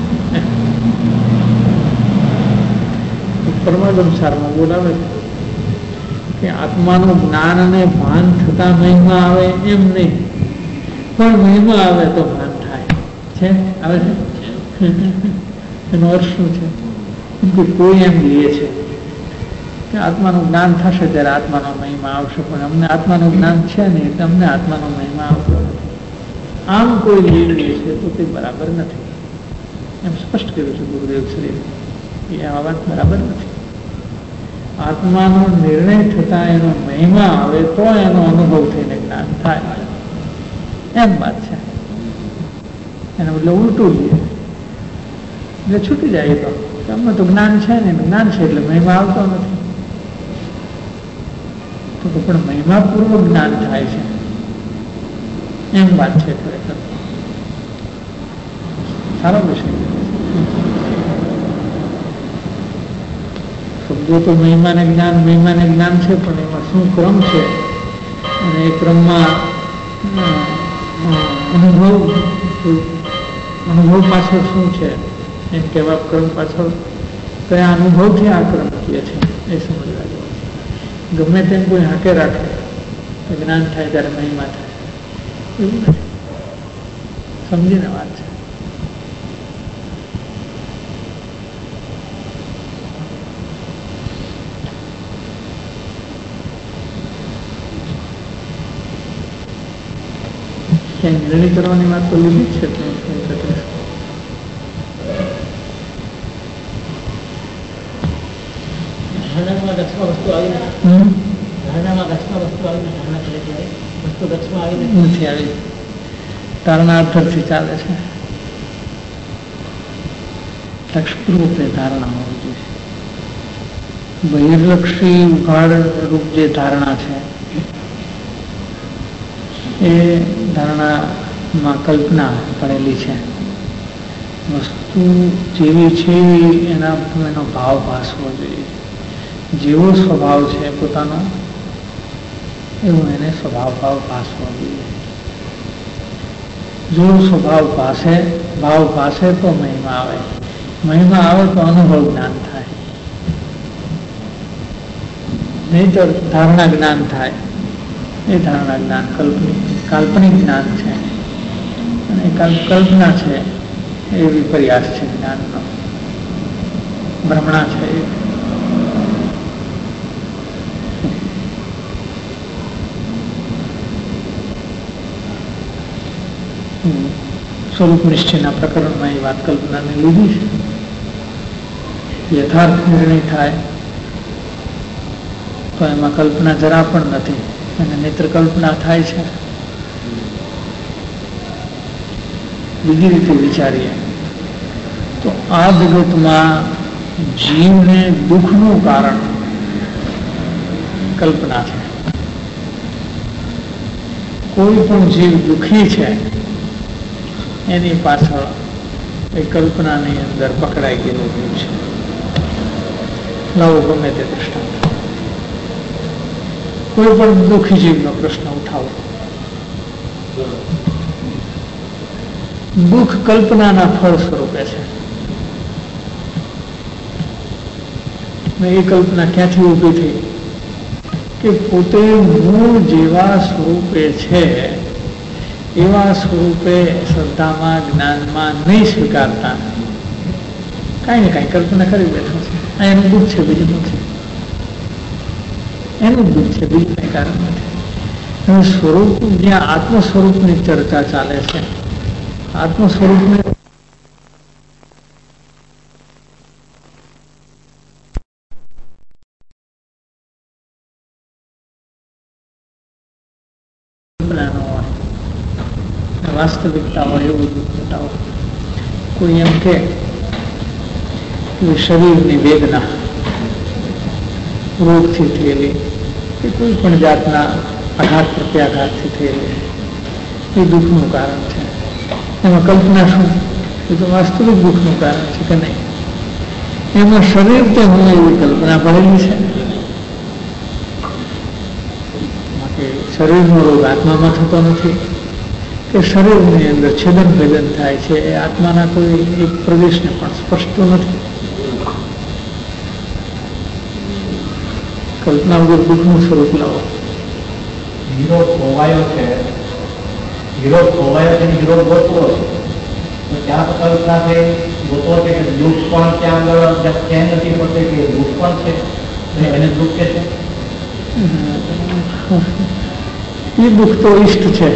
પરમાગમ સારમાં બોલાવે કે આત્માનું જ્ઞાન અને ભાન થતા મહિમા આવે એમ નહીં, પણ મહિમા આવે તો ભાન થાય છે. આવે છે એનો અર્થ શું છે? કે કોઈ એમ લે છે કે આત્માનું જ્ઞાન થશે ત્યારે આત્માનો મહિમા આવશે, પણ અમને આત્માનું જ્ઞાન છે નહીં એટલે અમને આત્માનો મહિમા આવતો નથી. આમ કોઈ લઈ લે છે તો તે બરાબર નથી. એમ સ્પષ્ટ કર્યું છે ગુરુદેવ શ્રી એ આ વાત બરાબર નથી. આત્માનો નિર્ણય થતા એનો મહિમા આવે તો એનો અનુભવ થઈને જ્ઞાન થાય એમ વાત છે. એને બદલે ઉલટું લઈએ એટલે છૂટી જાય. તો અમને તો જ્ઞાન છે ને, જ્ઞાન છે એટલે મહિમા આવતો નથી. તો પણ મહિમાપૂર્વક જ્ઞાન થાય છે એમ વાત છે. ખરેખર સારો વિષય. શબ્દો તો મહિમાને જ્ઞાન, મહિમાને જ્ઞાન છે, પણ એમાં શું ક્રમ છે અને એ ક્રમમાં અનુભવ અનુભવ પાછળ શું છે એમ કહેવા ક્રમ પાછળ કયા અનુભવથી આ ક્રમ કહે છે એ સમજવા જેવું. ગમે તેમ કોઈ હાકે રાખે જ્ઞાન થાય ત્યારે મહિમા થાય એવું નથી. સમજીને વાત છે. ક્યાંય નિર્ણય કરવાની વાત તો લીધી જ છે. નથી આવી, ધારણા અર્થથી ચાલે છે. લક્ષપૂર્વક ધારણા હોવી જોઈએ. બહિર્લક્ષી ઉઘાડ રૂપ જે ધારણા છે એ ધારણામાં કલ્પના પડેલી છે. વસ્તુ જેવી છે એના એનો ભાવ ભાસવો જોઈએ. જેવો સ્વભાવ છે પોતાનો એવો એને સ્વભાવ ભાવ ભાસવો જોઈએ. જો સ્વભાવ ભાષે ભાવ ભાષે તો મહિમા આવે, મહિમા આવે તો અનુભવ જ્ઞાન થાય, નહીતર ધારણા જ્ઞાન થાય. એ ધારણા જ્ઞાન કલ્પનિક કાલ્પનિક જ્ઞાન છે અને કલ્પના છે એ વિપર્યાસ છે જ્ઞાનનો, ભ્રમણા છે. સ્વરૂપ નિશ્ચયના પ્રકરણમાં એ વાત કલ્પનાને લીધી છે. યથાર્થ નિર્ણય થાય તો એમાં કલ્પના જરા પણ નથી અને નેત્ર કલ્પના થાય છે. બીજી રીતે વિચારીએ તો આ જગતમાં જીવને દુઃખનું કારણ કલ્પના છે. કોઈ પણ જીવ દુઃખી છે એની પાછળ એ કલ્પનાની અંદર પકડાઈ ગયેલું જીવ છે. નવો ગમે તે દૃષ્ટાંત, કોઈ પણ દુઃખી જીવનો પ્રશ્ન ઉઠાવો. દુઃખ કલ્પનાના ફળ સ્વરૂપે છે. એ કલ્પના ક્યાંથી ઊભી થઈ કે પોતે મૂળ જેવા સ્વરૂપે છે એવા સ્વરૂપે શ્રદ્ધામાં જ્ઞાનમાં નહીં સ્વીકારતા કાંઈ ને કાંઈ કલ્પના કરી બેઠો છે. આ એનું દુઃખ છે, બીજું નથી. એનું દુઃખ છે, બીજું કંઈ કારણ નથી. સ્વરૂપ જ્યાં આત્મ સ્વરૂપની ચર્ચા ચાલે છે, આત્મ સ્વરૂપને વાસ્તવિકતા હોય એવું દુઃખ બતાવો. કોઈ એમ કે શરીરની વેદના રોગથી થયેલી કે કોઈ પણ જાતના આઘાત પ્રત્યાઘાતથી થયેલી એ દુઃખનું કારણ છે. એમાં કલ્પના શું? એ તો વાસ્તવિક દુઃખનું કારણ છે કે નહીં? એમાં શરીર તે હું એવી કલ્પના પડેલી છે. શરીરનો રોગ આત્મામાં થતો નથી કે શરીરની અંદર છેદન ભેદન થાય છે એ આત્માના કોઈ એક પ્રદેશને પણ સ્પષ્ટ નથી. કલ્પના વગર દુઃખનું સ્વરૂપ લાવો. હીરો ખોવાયો છે, હીરો ખોવાયો છે, હીરો ગોતવો છે, ત્યાં કલ્પના થઈ ગોતવો છે કે દુઃખ પણ ત્યાં આગળ ક્યાંય નથી પડશે કે દુઃખ પણ છે એને દુઃખ કે છે. એ દુઃખ તો ઈષ્ટ છે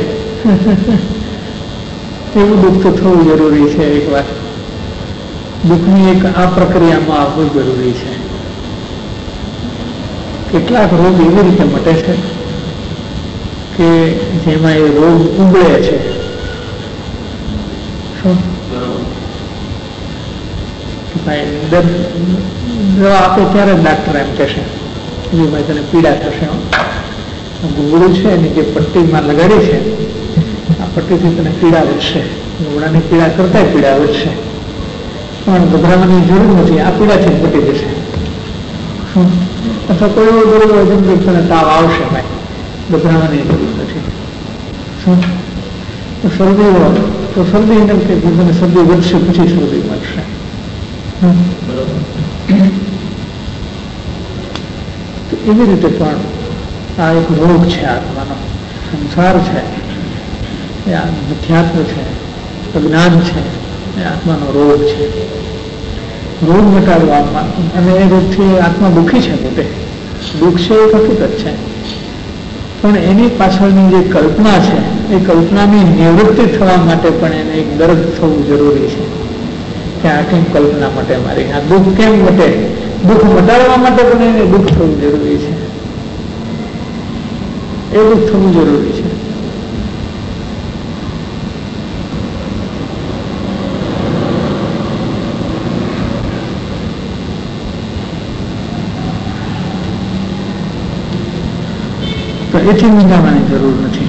એવું દુઃખ તો થવું જરૂરી છે. એક વાર દુઃખની એક આ પ્રક્રિયામાં આવવું જરૂરી છે. કેટલાક રોગ એવી રીતે મટે છે કે જેમાં એ રોગ ઉગળે છે. શું દવા આપે ત્યારે ડાક્ટર એમ કહેશે કે ભાઈ તને પીડા થશે, ગુગળું છે એની જે પટ્ટીમાં લગાડી છે આ પટ્ટીથી તને પીડા વધશે, ગુગળાની પીડા કરતા પીડા વધશે, પણ ગભરાવાની જરૂર નથી, આ પીડાથી મટી જશે. શું અથવા કોઈ એવો દોડો જેમ કે તને તાવ આવશે, ભાઈ ગભરાવાની જરૂર નથી. શું શરદી હોય તો શરદી એમ કે મને શરદી વધશે પછી શરદી મળશે. તો એવી રીતે પણ આ એક રોગ છે આત્માનો, સંસાર છે એ આ મિથ્યાત્વ છે, અજ્ઞાન છે એ આત્માનો રોગ છે. રોગ મટાડવામાં અને એ રોગથી આત્મા દુઃખી છે, પોતે દુઃખ છે એ હકીકત છે, પણ એની પાછળની જે કલ્પના છે એ કલ્પનાની નિવૃત્તિ થવા માટે પણ એને એક દર્દ થવું જરૂરી છે કે આ કેમ કલ્પના માટે મારી, આ દુઃખ કેમ મટે, દુઃખ મટાડવા માટે પણ એને દુઃખ થવું જરૂરી છે. એ દુઃખ થવું જરૂરી છે. તો એથી મૂંઝાવાની જરૂર નથી.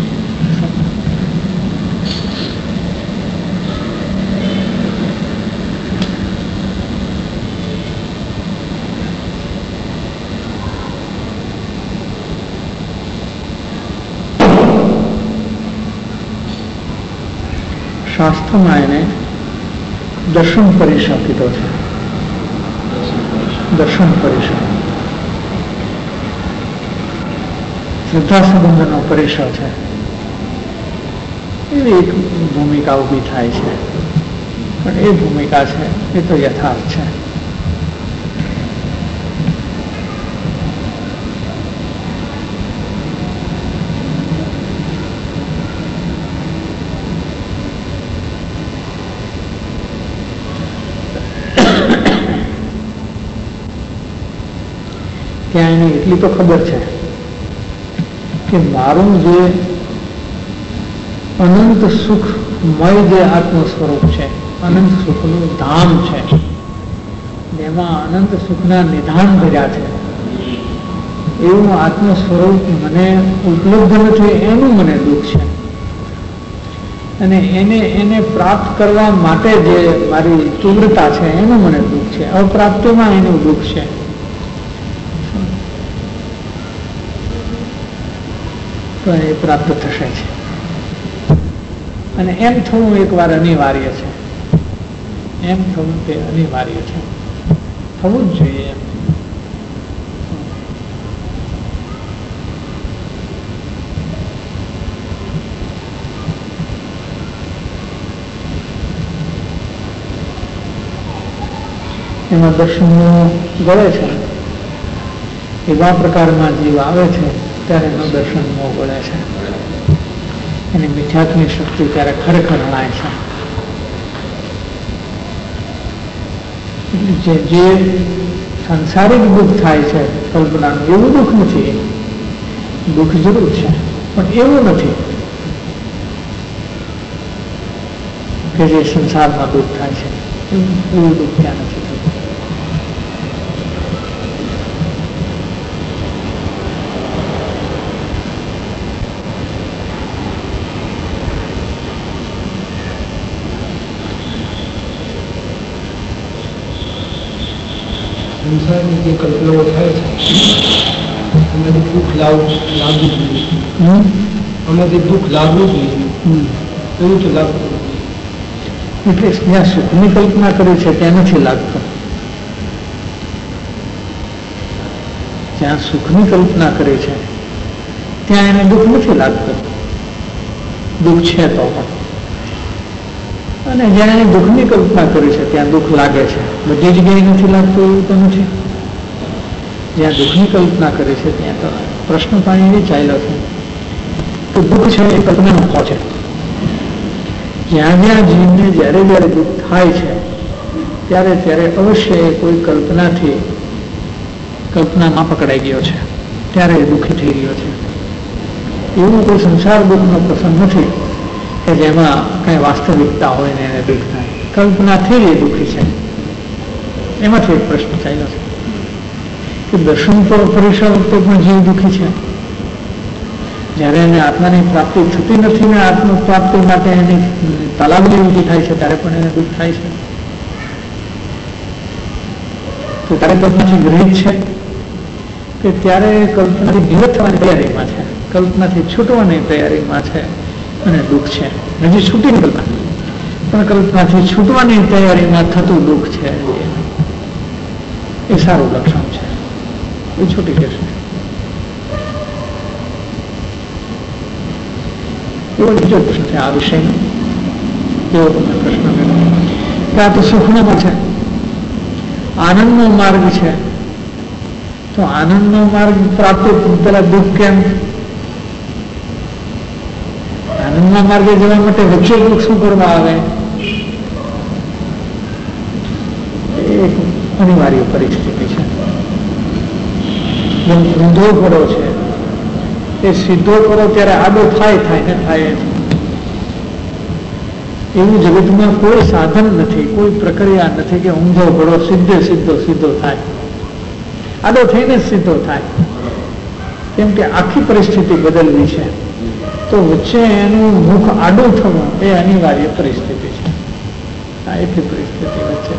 શાસ્ત્રમાં એને દર્શન પરિષદ કીધો છે. દર્શન પરિષદ શ્રદ્ધા સંબંધનો પરિસર છે. એવી એક ભૂમિકા ઊભી થાય છે, પણ એ ભૂમિકા છે એ તો યથાર્થ છે. ત્યાં એને એટલી તો ખબર છે કે મારું જે અનંત સુખમય જે આત્મ સ્વરૂપ છે, અનંત સુખનું ધામ છે, જેમાં અનંત સુખના નિધાન ભર્યા છે, એવું આત્મ સ્વરૂપ મને ઉપલબ્ધ નથી, એનું મને દુઃખ છે. અને એને એને પ્રાપ્ત કરવા માટે જે મારી તીવ્રતા છે એનું મને દુઃખ છે. અપ્રાપ્તિમાં એનું દુઃખ છે. તો એ પ્રાપ્ત થશે છે. અને એમ થવું એક વાર અનિવાર્ય છે. એમ થવું તે અનિવાર્ય છે, થવું જ જોઈએ. એમ એમાં દર્શનો ગળે છે, એવા પ્રકારમાં જીવ આવે છે ત્યારે એનું દર્શન મોહ ગળે છે. એની મિથ્યાત્વની શક્તિ ત્યારે ખરેખર હણાય છે. જે જે સંસારિક દુઃખ થાય છે કલ્પનાનું, એવું દુઃખ નથી. દુઃખ જરૂર છે પણ એવું નથી કે જે સંસારમાં દુઃખ થાય છે, એવું દુઃખ ત્યાં નથી થતું. સંસારની જે કલ્પનાઓ થાય છે એમાંથી દુઃખ લાવવું લાગવું જ નહીં. આમાંથી દુઃખ લાગવું જ નહીં એવું તો લાગતું નથી. એટલે જ્યાં સુખની કલ્પના કરી છે ત્યાં નથી લાગતું. જ્યાં સુખની કલ્પના કરી છે ત્યાં એને દુઃખ નથી લાગતું. દુઃખ છે તો પણ. અને જ્યાં એને દુઃખની કલ્પના કરી છે ત્યાં દુઃખ લાગે છે. બધી જગ્યાએ નથી લાગતું એવું તો નથી. જ્યાં દુઃખની કલ્પના કરી છે ત્યાં તો પ્રશ્ન પાણી એ ચાલ્યો છે તો દુઃખ છે એ કલ્પનાનો ખો છે. જ્યાં જ્યાં જીવને જ્યારે જ્યારે દુઃખ થાય છે ત્યારે ત્યારે અવશ્ય એ કોઈ કલ્પનાથી કલ્પનામાં પકડાઈ ગયો છે, ત્યારે એ દુઃખી થઈ ગયો છે. એવું કોઈ સંસાર દુઃખનો પ્રસંગ નથી કે જેમાં કઈ વાસ્તવિકતા હોય ને એને દુઃખ થાય. કલ્પનાથી એ દુઃખી છે. એમાંથી એક પ્રશ્ન ચાલ્યો છે કે દર્શન પરીક્ષા વખતે પણ જીવ દુઃખી છે. જ્યારે એને આત્માની પ્રાપ્તિ થતી નથી ને આત્મ પ્રાપ્તિ માટે એની તલાબની ઊભી થાય છે ત્યારે પણ એને દુઃખ થાય છે. તો ત્યારે કલ્પનાથી ગ્રહિત છે કે ત્યારે કલ્પનાથી નિવૃત્ત થવાની તૈયારીમાં છે, કલ્પનાથી છૂટવાની તૈયારીમાં છે અને દુઃખ છે. હજી છૂટી કલ્પના પણ કલ્પનાથી છૂટવાની તૈયારીમાં થતું દુઃખ છે એ સારું લક્ષણ છે. એ છૂટી જશે. એવો બીજો પ્રશ્ન છે આ વિષયનો. એવો તમને પ્રશ્ન કે આ તો સુખનો છે, આનંદનો માર્ગ છે, તો આનંદનો માર્ગ પ્રાપ્તિ પેલા દુઃખ કેમ? આનંદના માર્ગે જવા માટે વચ્ચે દુઃખ શું કરવા આવે? એક અનિવાર્ય પરિસ્થિતિ છે. જેમ ઊંધો ઘોડો છે એ સીધો કરો ત્યારે આડો થાય થાય ને થાય. એવું જગતમાં કોઈ સાધન નથી, કોઈ પ્રક્રિયા નથી કે ઊંધો ઘોડો સીધે સીધો સીધો થાય. આડો થઈને સીધો થાય. કેમ કે આખી પરિસ્થિતિ બદલવી છે તો વચ્ચે એનું મુખ આડું થવું એ અનિવાર્ય પરિસ્થિતિ છે. આ એટલી પરિસ્થિતિ વચ્ચે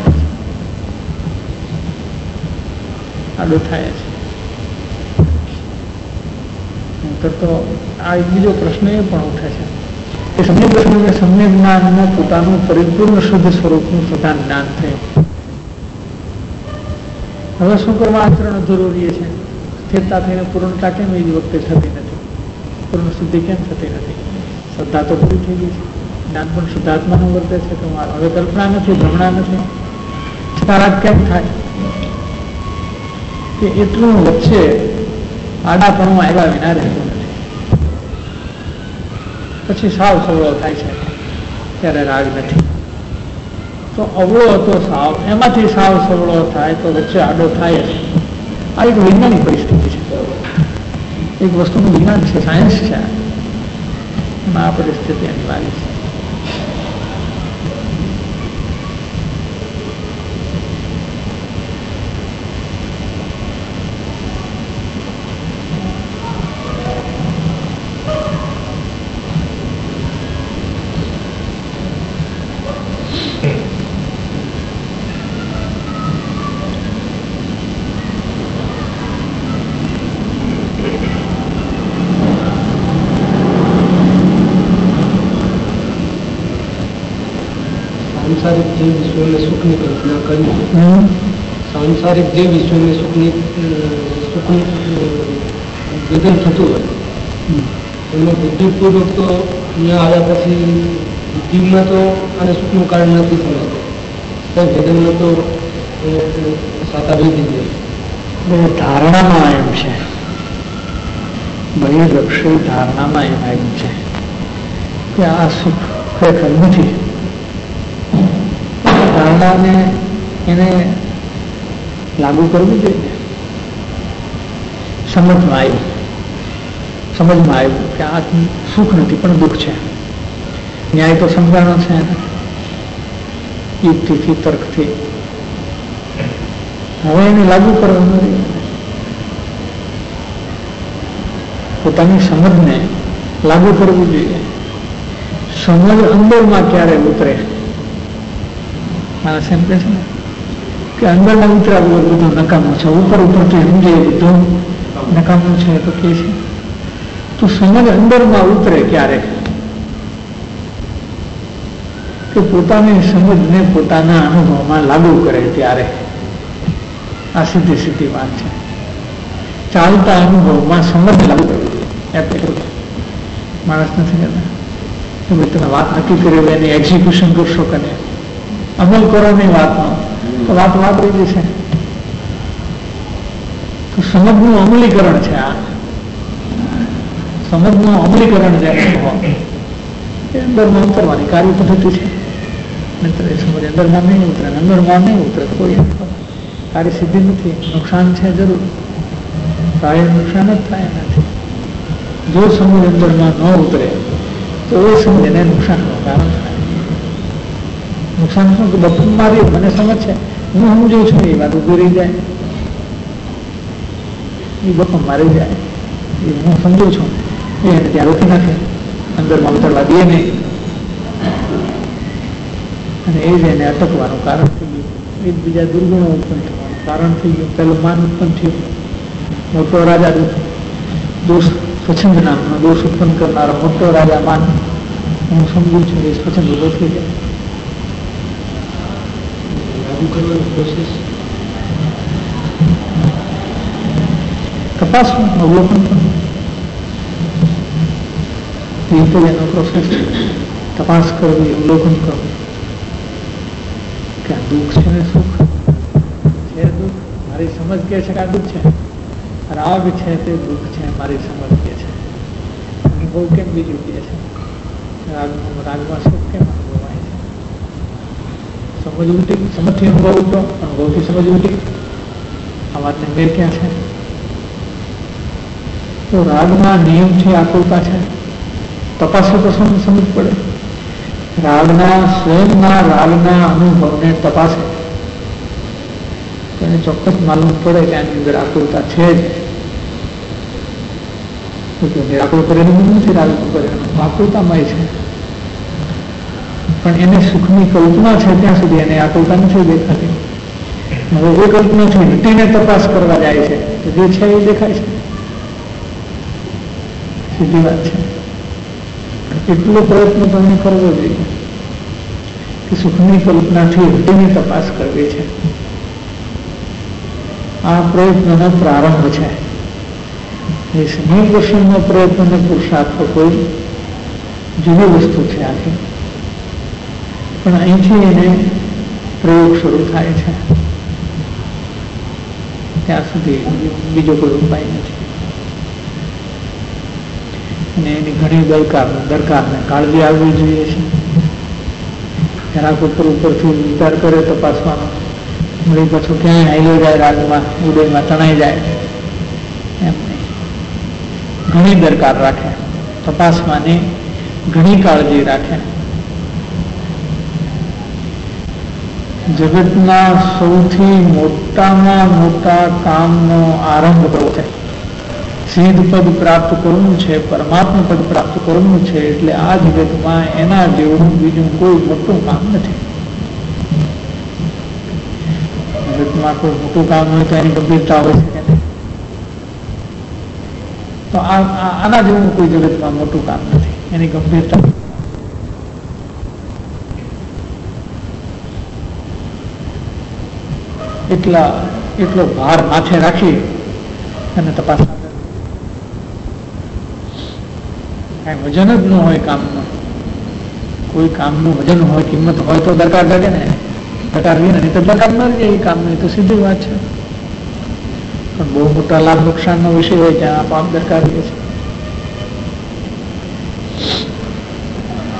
આડું થાય છે. તો આ એક બીજો પ્રશ્ન એ પણ ઉઠે છે કે સમ્યક પ્રશ્ન સમ્યક જ્ઞાનમાં પોતાનું પરિપૂર્ણ શુદ્ધ સ્વરૂપનું સદા જ્ઞાન થયું. હવે શું કરવા આચરણ જરૂરી છે? સ્થિરતા થઈને પૂર્ણતા કેમ એ જ વખતે થતી નથી? પૂર્ણ શુદ્ધિ કેમ થતી નથી? શ્રદ્ધા તો પૂરી થઈ ગઈ છે, જ્ઞાન પણ શુદ્ધાત્માનું વર્તે છે. તમારું હવે કલ્પના નથી, ભ્રમણા નથી, છતાં કેમ થાય કે એટલું વચ્ચે આડાપણું આવ્યા વિના રહેતું નથી. પછી સાવ સવળો થાય છે ત્યારે રાગ નથી. તો અવળો હતો સાવ, એમાંથી સાવ સવળો થાય તો વચ્ચે આડો થાય છે. આ એક વૈજ્ઞાનિક પરિસ્થિતિ છે, એક વસ્તુનું વિજ્ઞાન છે, સાયન્સ છે. એમાં આ પરિસ્થિતિ અનિવાર્ય છે. સાંસારિક જે વિશ્વને સુખની કલ્પના કરી, સાંસારિક જે વિશ્વને સુખની સુખનું વેદન થતું હોય એમાં બુદ્ધિપૂર્વક તો અહીંયા આવ્યા પછી બુદ્ધિમાં તો આને સુખનું કારણ નથી સમજતું. વેદનમાં તો સાતા ભેદી દે. ધારણામાં એમ છે, બહિર્લક્ષી ધારણામાં એમ એમ છે કે આ સુખ ખરેખર નથી. ધારણાને એને લાગુ કરવું જોઈએ. સમજમાં આવ્યું સમજમાં આવ્યું કે આ સુખ નથી પણ દુઃખ છે. ન્યાય તો સમજાણો છે એને યુક્તિથી, તર્કથી. હવે એને લાગુ કરવાનું નથી. પોતાની સમજને લાગુ કરવું જોઈએ. સમજ અંદરમાં ક્યારે ઉતરે? માણસ એમ કહે છે ને કે અંદરના ઉતરા વગર બધું નકામું છે, ઉપર ઉપર તો સમજે બધું નકામું છે તો કે છે. તો સમજ અંદરમાં ઉતરે ક્યારે? કે પોતાની સમજને પોતાના અનુભવમાં લાગુ કરે ત્યારે. આ સીધી સીધી વાત છે. ચાલતા અનુભવમાં સમજ લાગુ કરવી. માણસ નથી કરતા તમે વાત નક્કી કરી એની એક્ઝિક્યુશન કરશો કે નહીં, અમલ કરો નહીં વાતનો તો વાત વાત રહી જશે. તો સમજનું અમલીકરણ છે. આ સમજનું અમલીકરણ છે એ અંદરમાં ઉતરવાની કાર્ય પદ્ધતિ છે. નહીતર એ સમજ અંદરમાં નહીં ઉતરે, અંદરમાં નહીં ઉતરે તો કોઈ કાર્ય સિદ્ધિ નથી. નુકસાન છે જરૂર, કાર્ય નુકસાન જ થાય નથી. જો સમજ અંદરમાં ન ઉતરે તો એ સમજ એને નુકસાનનું કારણ થાય. નુકસાન શું કે બપોર મારી મને સમજ છે, હું સમજું છું, એ વાત ઉભી રહી જાય, એ બપોર મારી જાય, એ હું સમજું છું એ એને ત્યાં રોકી નાખે, અંદરમાં ઉતરવા દે નહીં. અને એ જ એને અટકવાનું કારણ થઈ ગયું. એકબીજા દુર્ગુણો ઉત્પન્ન થવાનું કારણ થઈ ગયું. પેલું માન ઉત્પન્ન થયું. મોટો રાજા દોષ સ્વચ્છંદ નામનો દોષ ઉત્પન્ન કરનારો મોટો રાજા માન, હું સમજું છું, એ સ્વચ્છંદ ઉભો થઈ જાય. લાગુ કરવાની પ્રોસેસ તપાસ અવલોકન પણ એનો પ્રોસેસ. તપાસ કરવી, અવલોકન કરવું કે આ દુઃખ છે ને સુખ છે. દુઃખ મારી સમજ કે છે કે આ દુઃખ છે, રાગ છે તે દુઃખ છે મારી સમજ કે છે. અનુભવ કેમ બીજું કે છે? રાગમાં રાગમાં સુખ કેમ અનુભવાય છે? સમજ ઉલટી, સમજથી અનુભવ ઉલટો, અનુભવથી સમજ ઉલટી. આ વાતને મેર ક્યાં છે? તો રાગમાં નિયમથી આકુલતા છે. તપાસો તો સમજ પડે. રાગના સ્વયંના રાગના અનુભવને તપાસે તેને ચોક્કસ માલુમ પડે કે આની અંદર આકુલતા છે જ. નિરાકુલ કરેલું નથી, રાગનું કરેલું આકુલતામય છે. પણ એને સુખની કલ્પના છે ત્યાં સુધી એને આકુલતા નથી દેખાતી. હવે એ કલ્પનાથી હટીને તપાસ કરવા જાય છે તો જે છે એ દેખાય છે. સીધી વાત છે. એટલો પ્રયત્ન તમને કરવો જોઈએ કે સુખની કલ્પનાથી હટીને તપાસ કરવી છે. આ પ્રયત્નનો પ્રારંભ છે. એ સમીર દર્શનનો પ્રયત્ન અને પુરુષાર્થ કોઈ જુદી વસ્તુ છે આખી. પણ અહીંથી એને પ્રયોગ શરૂ થાય છે. ત્યાં સુધી બીજો કોઈ ઉપાય નથી. અને એની ઘણી દરકાર દરકારને કાળજી આવવી જોઈએ છે. જરાક ઉપર ઉપરથી વિચાર કરે તપાસવાનો, વળી પાછું ક્યાંય હાઈલો જાય, રાગમાં ઉદયમાં તણાઈ જાય એમ નહીં. ઘણી દરકાર રાખે, તપાસવાની ઘણી કાળજી રાખે. જગતના સૌથી મોટામાં મોટા કામનો આરંભ કરવો છે. સિદ્ધ પદ પ્રાપ્ત કરવું છે, પરમાત્મા પદ પ્રાપ્ત કરવું છે. એટલે આ જગતમાં એના જેવું બીજું કોઈ મોટું કામ નથી. જગતમાં કોઈ મોટું કામ હોય તો એની ગંભીરતા હોય છે કે નહીં? તો આના જેવું કોઈ જગતમાં મોટું કામ નથી. એની ગંભીરતા એટલા એટલો ભાર માથે રાખી અને તપાસ કઈ વજન જ ન હોય કામનું. કોઈ કામનું વજન હોય, કિંમત હોય તો દરકાર લાગે ને. દરકાર રહી ને તો દરકાર ન રહે એ કામની, તો સીધી વાત છે. પણ બહુ મોટા લાભ નુકસાનનો વિષય હોય ત્યાં પાપ દરકાર રહે છે.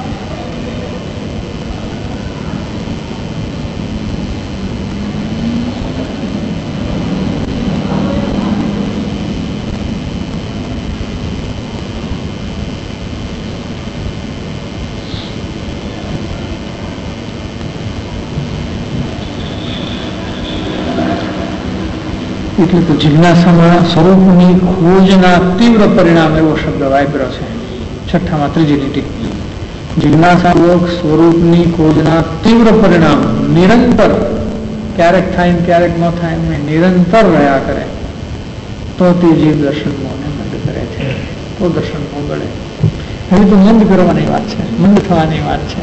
એટલે તો જિજ્ઞાસામાં સ્વરૂપની ખોજના તીવ્ર પરિણામ એવો શબ્દ વાપર્યો છે છઠ્ઠામાં ત્રીજી લીટી. જિજ્ઞાસાપૂર્વક સ્વરૂપની ખોજના તીવ્ર પરિણામ નિરંતર, ક્યારેક થાય ને ક્યારેક ન થાય એમ નિરંતર રહ્યા કરે તો તે જીવ દર્શન મોહને મંદ કરે છે, તો દર્શન મોહ ગળે. હવે તો મંદ કરવાની વાત છે, મંદ થવાની વાત છે.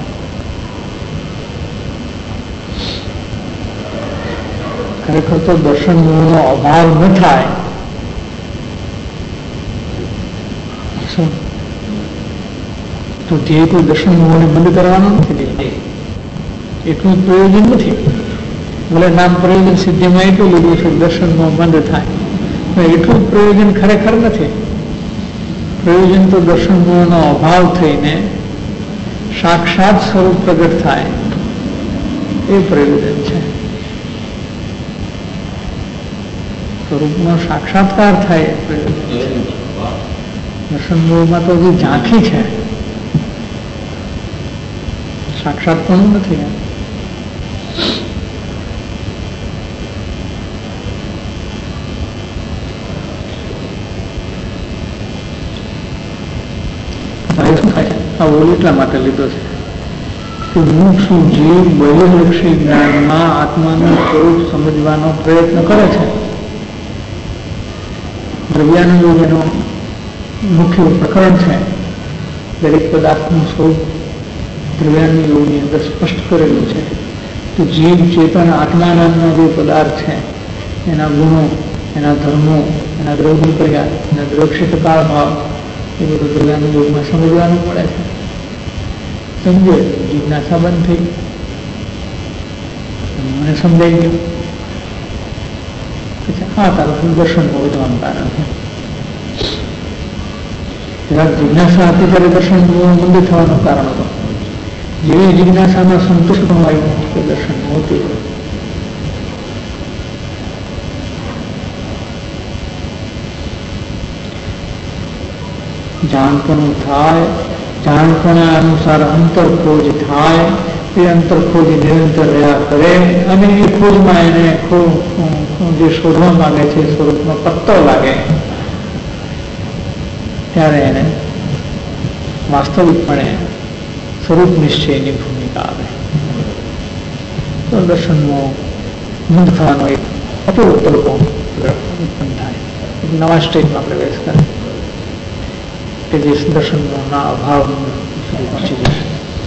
ખરેખર તો દર્શન મોહનો અભાવ ન થાય તો ધ્યેય કોઈ દર્શન મોહને બંધ કરવાનો નથી, એટલું પ્રયોજન નથી. ભલે નામ પ્રયોજન સિદ્ધિમાં એટલું લીધું છે દર્શન મોહ બંધ થાય, એટલું પ્રયોજન ખરેખર નથી. પ્રયોજન તો દર્શન મોહનો અભાવ થઈને સાક્ષાત સ્વરૂપ પ્રગટ થાય એ પ્રયોજન છે. સ્વરૂપનો સાક્ષાત્કાર થાય એ પ્રયોજન. દર્શન મોહમાં તો હજી ઝાંખી છે, સાક્ષાત પણ નથી. એટલા માટે લીધો છે કે મુક્ષુ જીવ બહિર્લક્ષી જ્ઞાનમાં આત્માનું સ્વરૂપ સમજવાનો પ્રયત્ન કરે છે. દ્રવ્યાનુયોગ એનું મુખ્ય પ્રકરણ છે. દરેક પદાર્થનું સ્વરૂપ દ્રવ્યાનુયોગની અંદર સ્પષ્ટ કરેલું છે. તો જીવ ચેતન આત્મા નામનો જે પદાર્થ છે એના ગુણો, એના ધર્મો, એના દ્રવ્ય પ્રયાસ, એના દ્રક્ષિતકાળ ભાવ એ બધું દ્રવ્યાનુયોગમાં સમજવાનું પડે છે. સમજે જિજ્ઞાસા બંધ થઈ, મને સમજાઈ ગયું. પછી હા તારું દર્શન વધવાનું કારણ છે. જિજ્ઞાસા હતી ત્યારે દર્શન મંદિર થવાનું કારણ હતું. જેવી જિજ્ઞાસામાં સંતોષ પણ આવ્યો કે દર્શન હોતું. જાણપણું થાય, જાણપણા અનુસાર અંતરખોજ થાય, એ અંતરખોજ નિરંતર રહ્યા કરે અને એ ખોજમાં એને જે શોધવા માંગે છે સ્વરૂપનો પત્તો લાગે ત્યારે એને વાસ્તવિકપણે સ્વરૂપ નિશ્ચયની ભૂમિકા આવે. તો દર્શનમાં મંદ થવાનો એક અપૂર્વ તડકો ઉત્પન્ન થાય, એક નવા સ્ટેજમાં પ્રવેશ કરે કે જે દર્શનના અભાવ સુધી પહોંચી જશે.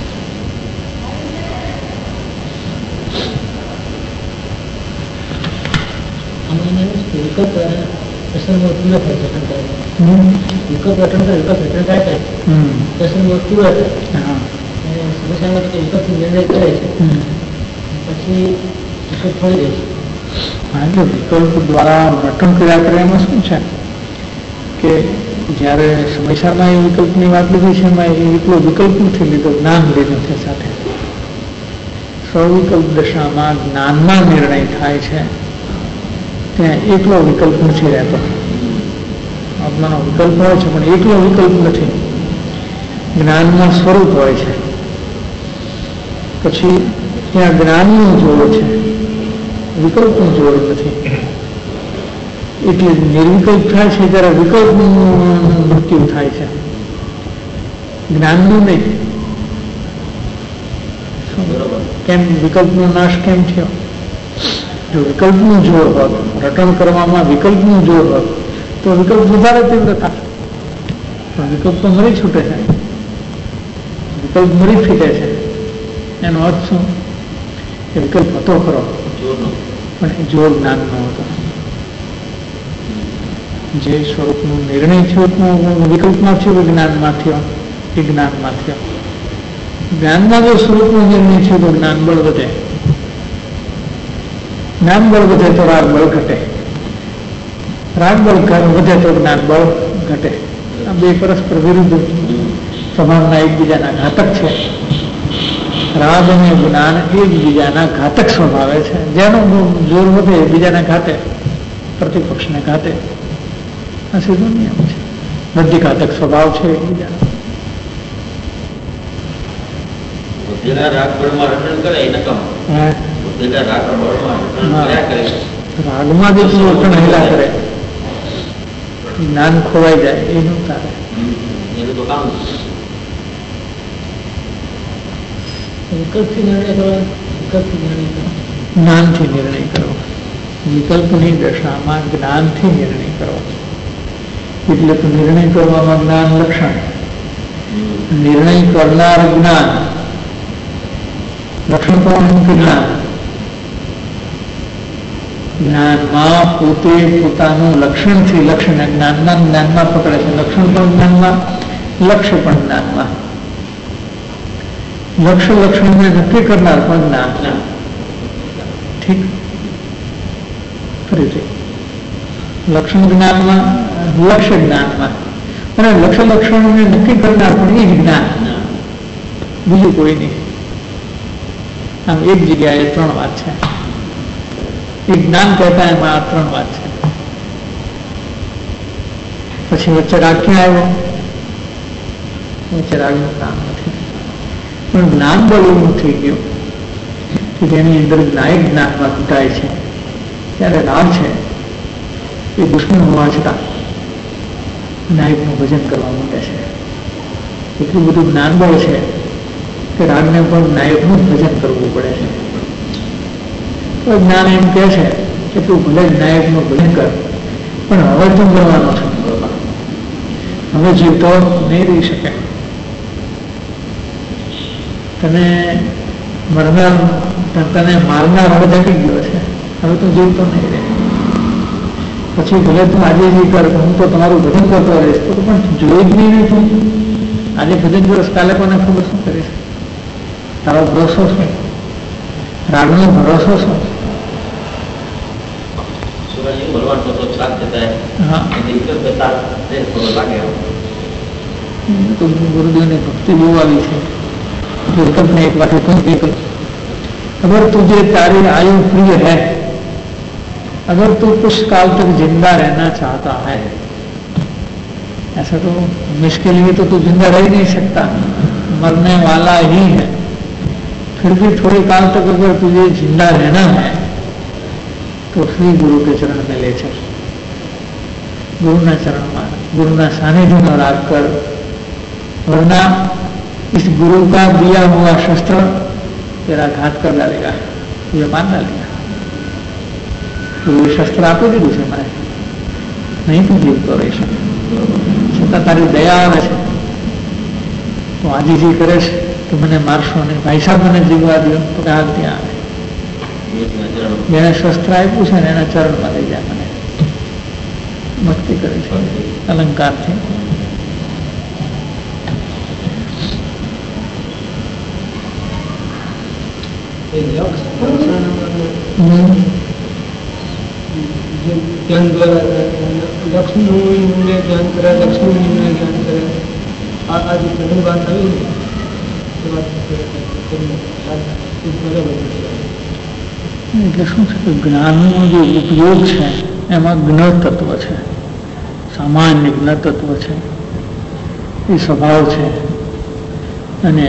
વિકલ્પ દ્વારા રટણ કર્યા કરે એમાં શું છે કે જયારે સમયસારમાં એ વિકલ્પની વાત લીધી છે એમાં એકલો વિકલ્પ નથી લીધો, જ્ઞાન લીધું છે સાથે. સવિકલ્પ દશામાં જ્ઞાનમાં નિર્ણય થાય છે ત્યાં એકલો વિકલ્પ નથી રહેતો. આત્માનો વિકલ્પ હોય છે પણ એકલો વિકલ્પ નથી, જ્ઞાનમાં સ્વરૂપ હોય છે. પછી ત્યાં જ્ઞાનનું જોડ છે, વિકલ્પનું જોડ નથી. એટલે નિર્વિકલ્પ થાય છે ત્યારે વિકલ્પનું મૃત્યુ થાય છે, જ્ઞાનનું નહીં. કેમ વિકલ્પનો નાશ કેમ થયો? જો વિકલ્પનું જોર હોત, રટણ કરવામાં વિકલ્પનું જોર હોત તો વિકલ્પ વધારે તીવ્ર થાય. પણ વિકલ્પ તો મરી છૂટે છે, વિકલ્પ મરી ફીટે છે. એનો અર્થ શું? કે વિકલ્પ હતો ખરો પણ એ જોર જ્ઞાન નો હતો. જે સ્વરૂપનો નિર્ણય થયો વિકલ્પમાં થયો જ્ઞાનમાં થયો, એ જ્ઞાનમાં થયો. જ્ઞાનમાં જો સ્વરૂપનો નિર્ણય થયો તો જ્ઞાન બળ વધે, જ્ઞાન બળ વધે તો રાગ બળ ઘટે, રાગ બળ વધે તો જ્ઞાન બળ ઘટે. આ બે પરસ્પર વિરુદ્ધ સ્વભાવના એકબીજાના ઘાતક છે. રાગ અને જ્ઞાન એકબીજાના ઘાતક સ્વભાવે છે. જેનું જોર વધે બીજાના ઘાતે, પ્રતિપક્ષને ઘાતે. આ સીધો નિયમ છે. બધી ઘાતક સ્વભાવ છે એકબીજાના. રાગમાં જેટલું વર્તન હેલા કરે જ્ઞાન ખોવાઈ જાય એનું તારે વિકલ્પથી નિર્ણય કરવા વિકલ્પથી નિર્ણય કરવા જ્ઞાનથી નિર્ણય કરો. વિકલ્પની દશામાં જ્ઞાનથી નિર્ણય કરો. એટલે તો નિર્ણય કરવામાં જ્ઞાન લક્ષણ, નિર્ણય કરનાર જ્ઞાન લક્ષણ કોણ કે જ્ઞાન. જ્ઞાનમાં પોતે પોતાનું લક્ષણથી લક્ષણ જ્ઞાનના જ્ઞાનમાં પકડે છે. લક્ષણ પણ જ્ઞાનમાં, લક્ષ્ય પણ જ્ઞાનમાં. લક્ષ્ય લક્ષણને નક્કી કરનાર પણ જ્ઞાન. ઠીક, ફરીથી લક્ષણ જ્ઞાનમાં, લક્ષ્ય જ્ઞાનમાં અને લક્ષ્ય લક્ષણોને નક્કી કરનાર પણ એ જ જ્ઞાન, બીજું કોઈ નહીં. આમ એક જગ્યાએ ત્રણ વાત છે. એક જ્ઞાન કહેતા એમાં આ ત્રણ વાત છે. પછી વચ્ચે રાગ ક્યાં આવ્યો? વચ્ચે રાગનું કામ નથી, પણ જ્ઞાન બળ એવું થઈ ગયું કે જેની અંદર નાયક જ્ઞાનમાં તૂટાય છે. ત્યારે રાગ છે એ દુશ્મન હોવા છતાં નાયકનું ભજન કરવા માંડે છે. એટલું બધું જ્ઞાન બળ છે કે રાગને પણ નાયકનું ભજન કરવું પડે છે. તો જ્ઞાન એમ કહે છે કે તું ભલે નાયકનું ભજન કર, પણ હવે તું મળવાનો છે. હવે જીવતો નહીં રહી શકે. તને મરનાર, તને મારનાર હવે ધકી ગયો છે. હવે તું જીવતો નહીં રહે. પછી ભલે તું આજે જે કર, હું તો તમારું ભજન કરતો રહીશ, તો પણ જોઈ જ નહીં તું. આજે ભજન કરીશ, કાલે કોને ખબર શું કરીશ? તારો ભરોસો શું? રાગનો ભરોસો શું? તો ગુરુદેવની ભક્તિ બહુ આવી છે. विकल्प ने एक बात तुम विकल्प, अगर तुझे तारी आयु प्रिय है, अगर तू कुछ काल तक जिंदा रहना चाहता है, ऐसा तो इसके लिए तो तू जिंदा रह नहीं सकता, मरने वाला ही है. फिर भी थोड़े काल तक अगर तुझे जिंदा रहना है तो श्री गुरु के चरण में ले चल. गुरुना चरण में, गुरुना सानिध्य में राग कर, वरना इस गुरु का दिया हुआ शस्त्र तेरा घात कर डालेगा, तुझे मार डालेगा. तो ये शस्त्र आपको दीधું છે મારે, નહીં તું જીવતો રહી શકે. છતાં તારી દયા આવે છે, તું આજીજી કરે છે તો મને મારશો નહીં, ભાઈ સાહેબ મને જીવવા દો, તો કે હાલ ત્યાં આવે. જેને શસ્ત્ર આપ્યું છે ને એના ચરણમાં લઈ જાય. મને ભક્તિ કરે છે અલંકારથી. ज्ञान द्वारा लक्ष्मी ज्ञान करे, लक्ष्मी ज्ञान करे, आज घણી વાત આવી એટલે શું છે કે જ્ઞાનનો જે ઉપયોગ છે એમાં જ્ઞ તત્વ છે, સામાન્ય જ્ઞ તત્વ છે, એ સ્વભાવ છે અને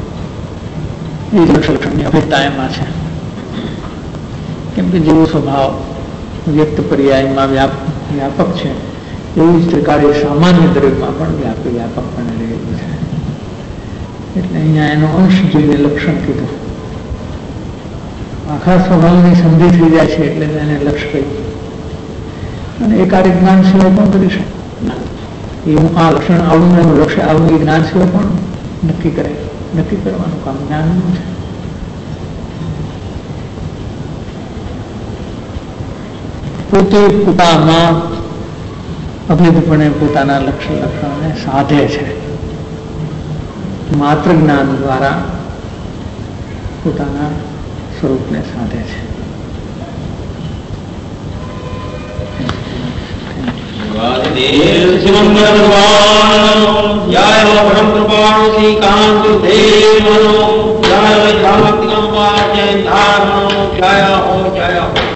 એ લક્ષણની અભેદતા એમાં છે. કેમ કે જેવો સ્વભાવ વ્યક્ત પર્યાયમાં વ્યાપ વ્યાપક છે એવું જ પ્રકારે સામાન્ય દ્રવ્યમાં પણ વ્યાપ વ્યાપકપણે રહેલું છે. એટલે અહીંયા એનો અંશ જોઈને લક્ષણ કીધું. આખા સ્વભાવની સંધિ થઈ જાય છે એટલે એને લક્ષ કહ્યું. અને એ કાર્ય જ્ઞાન સિવાય પણ કરી શકે. એવું આ લક્ષણ આવું એનું લક્ષ્ય આવું એ જ્ઞાન સિવાય પણ નક્કી કરે. નક્કી કરવાનું કામ જ્ઞાનનું છે. પોતે પોતામાં અભેદપણે પોતાના લક્ષ્ય લક્ષણને સાધે છે. માત્ર જ્ઞાન દ્વારા પોતાના સ્વરૂપને સાધે છે. शिवम भगवान जय हो परम कृपाणु श्री कांत देव जय हो जय हो जय हो जय हो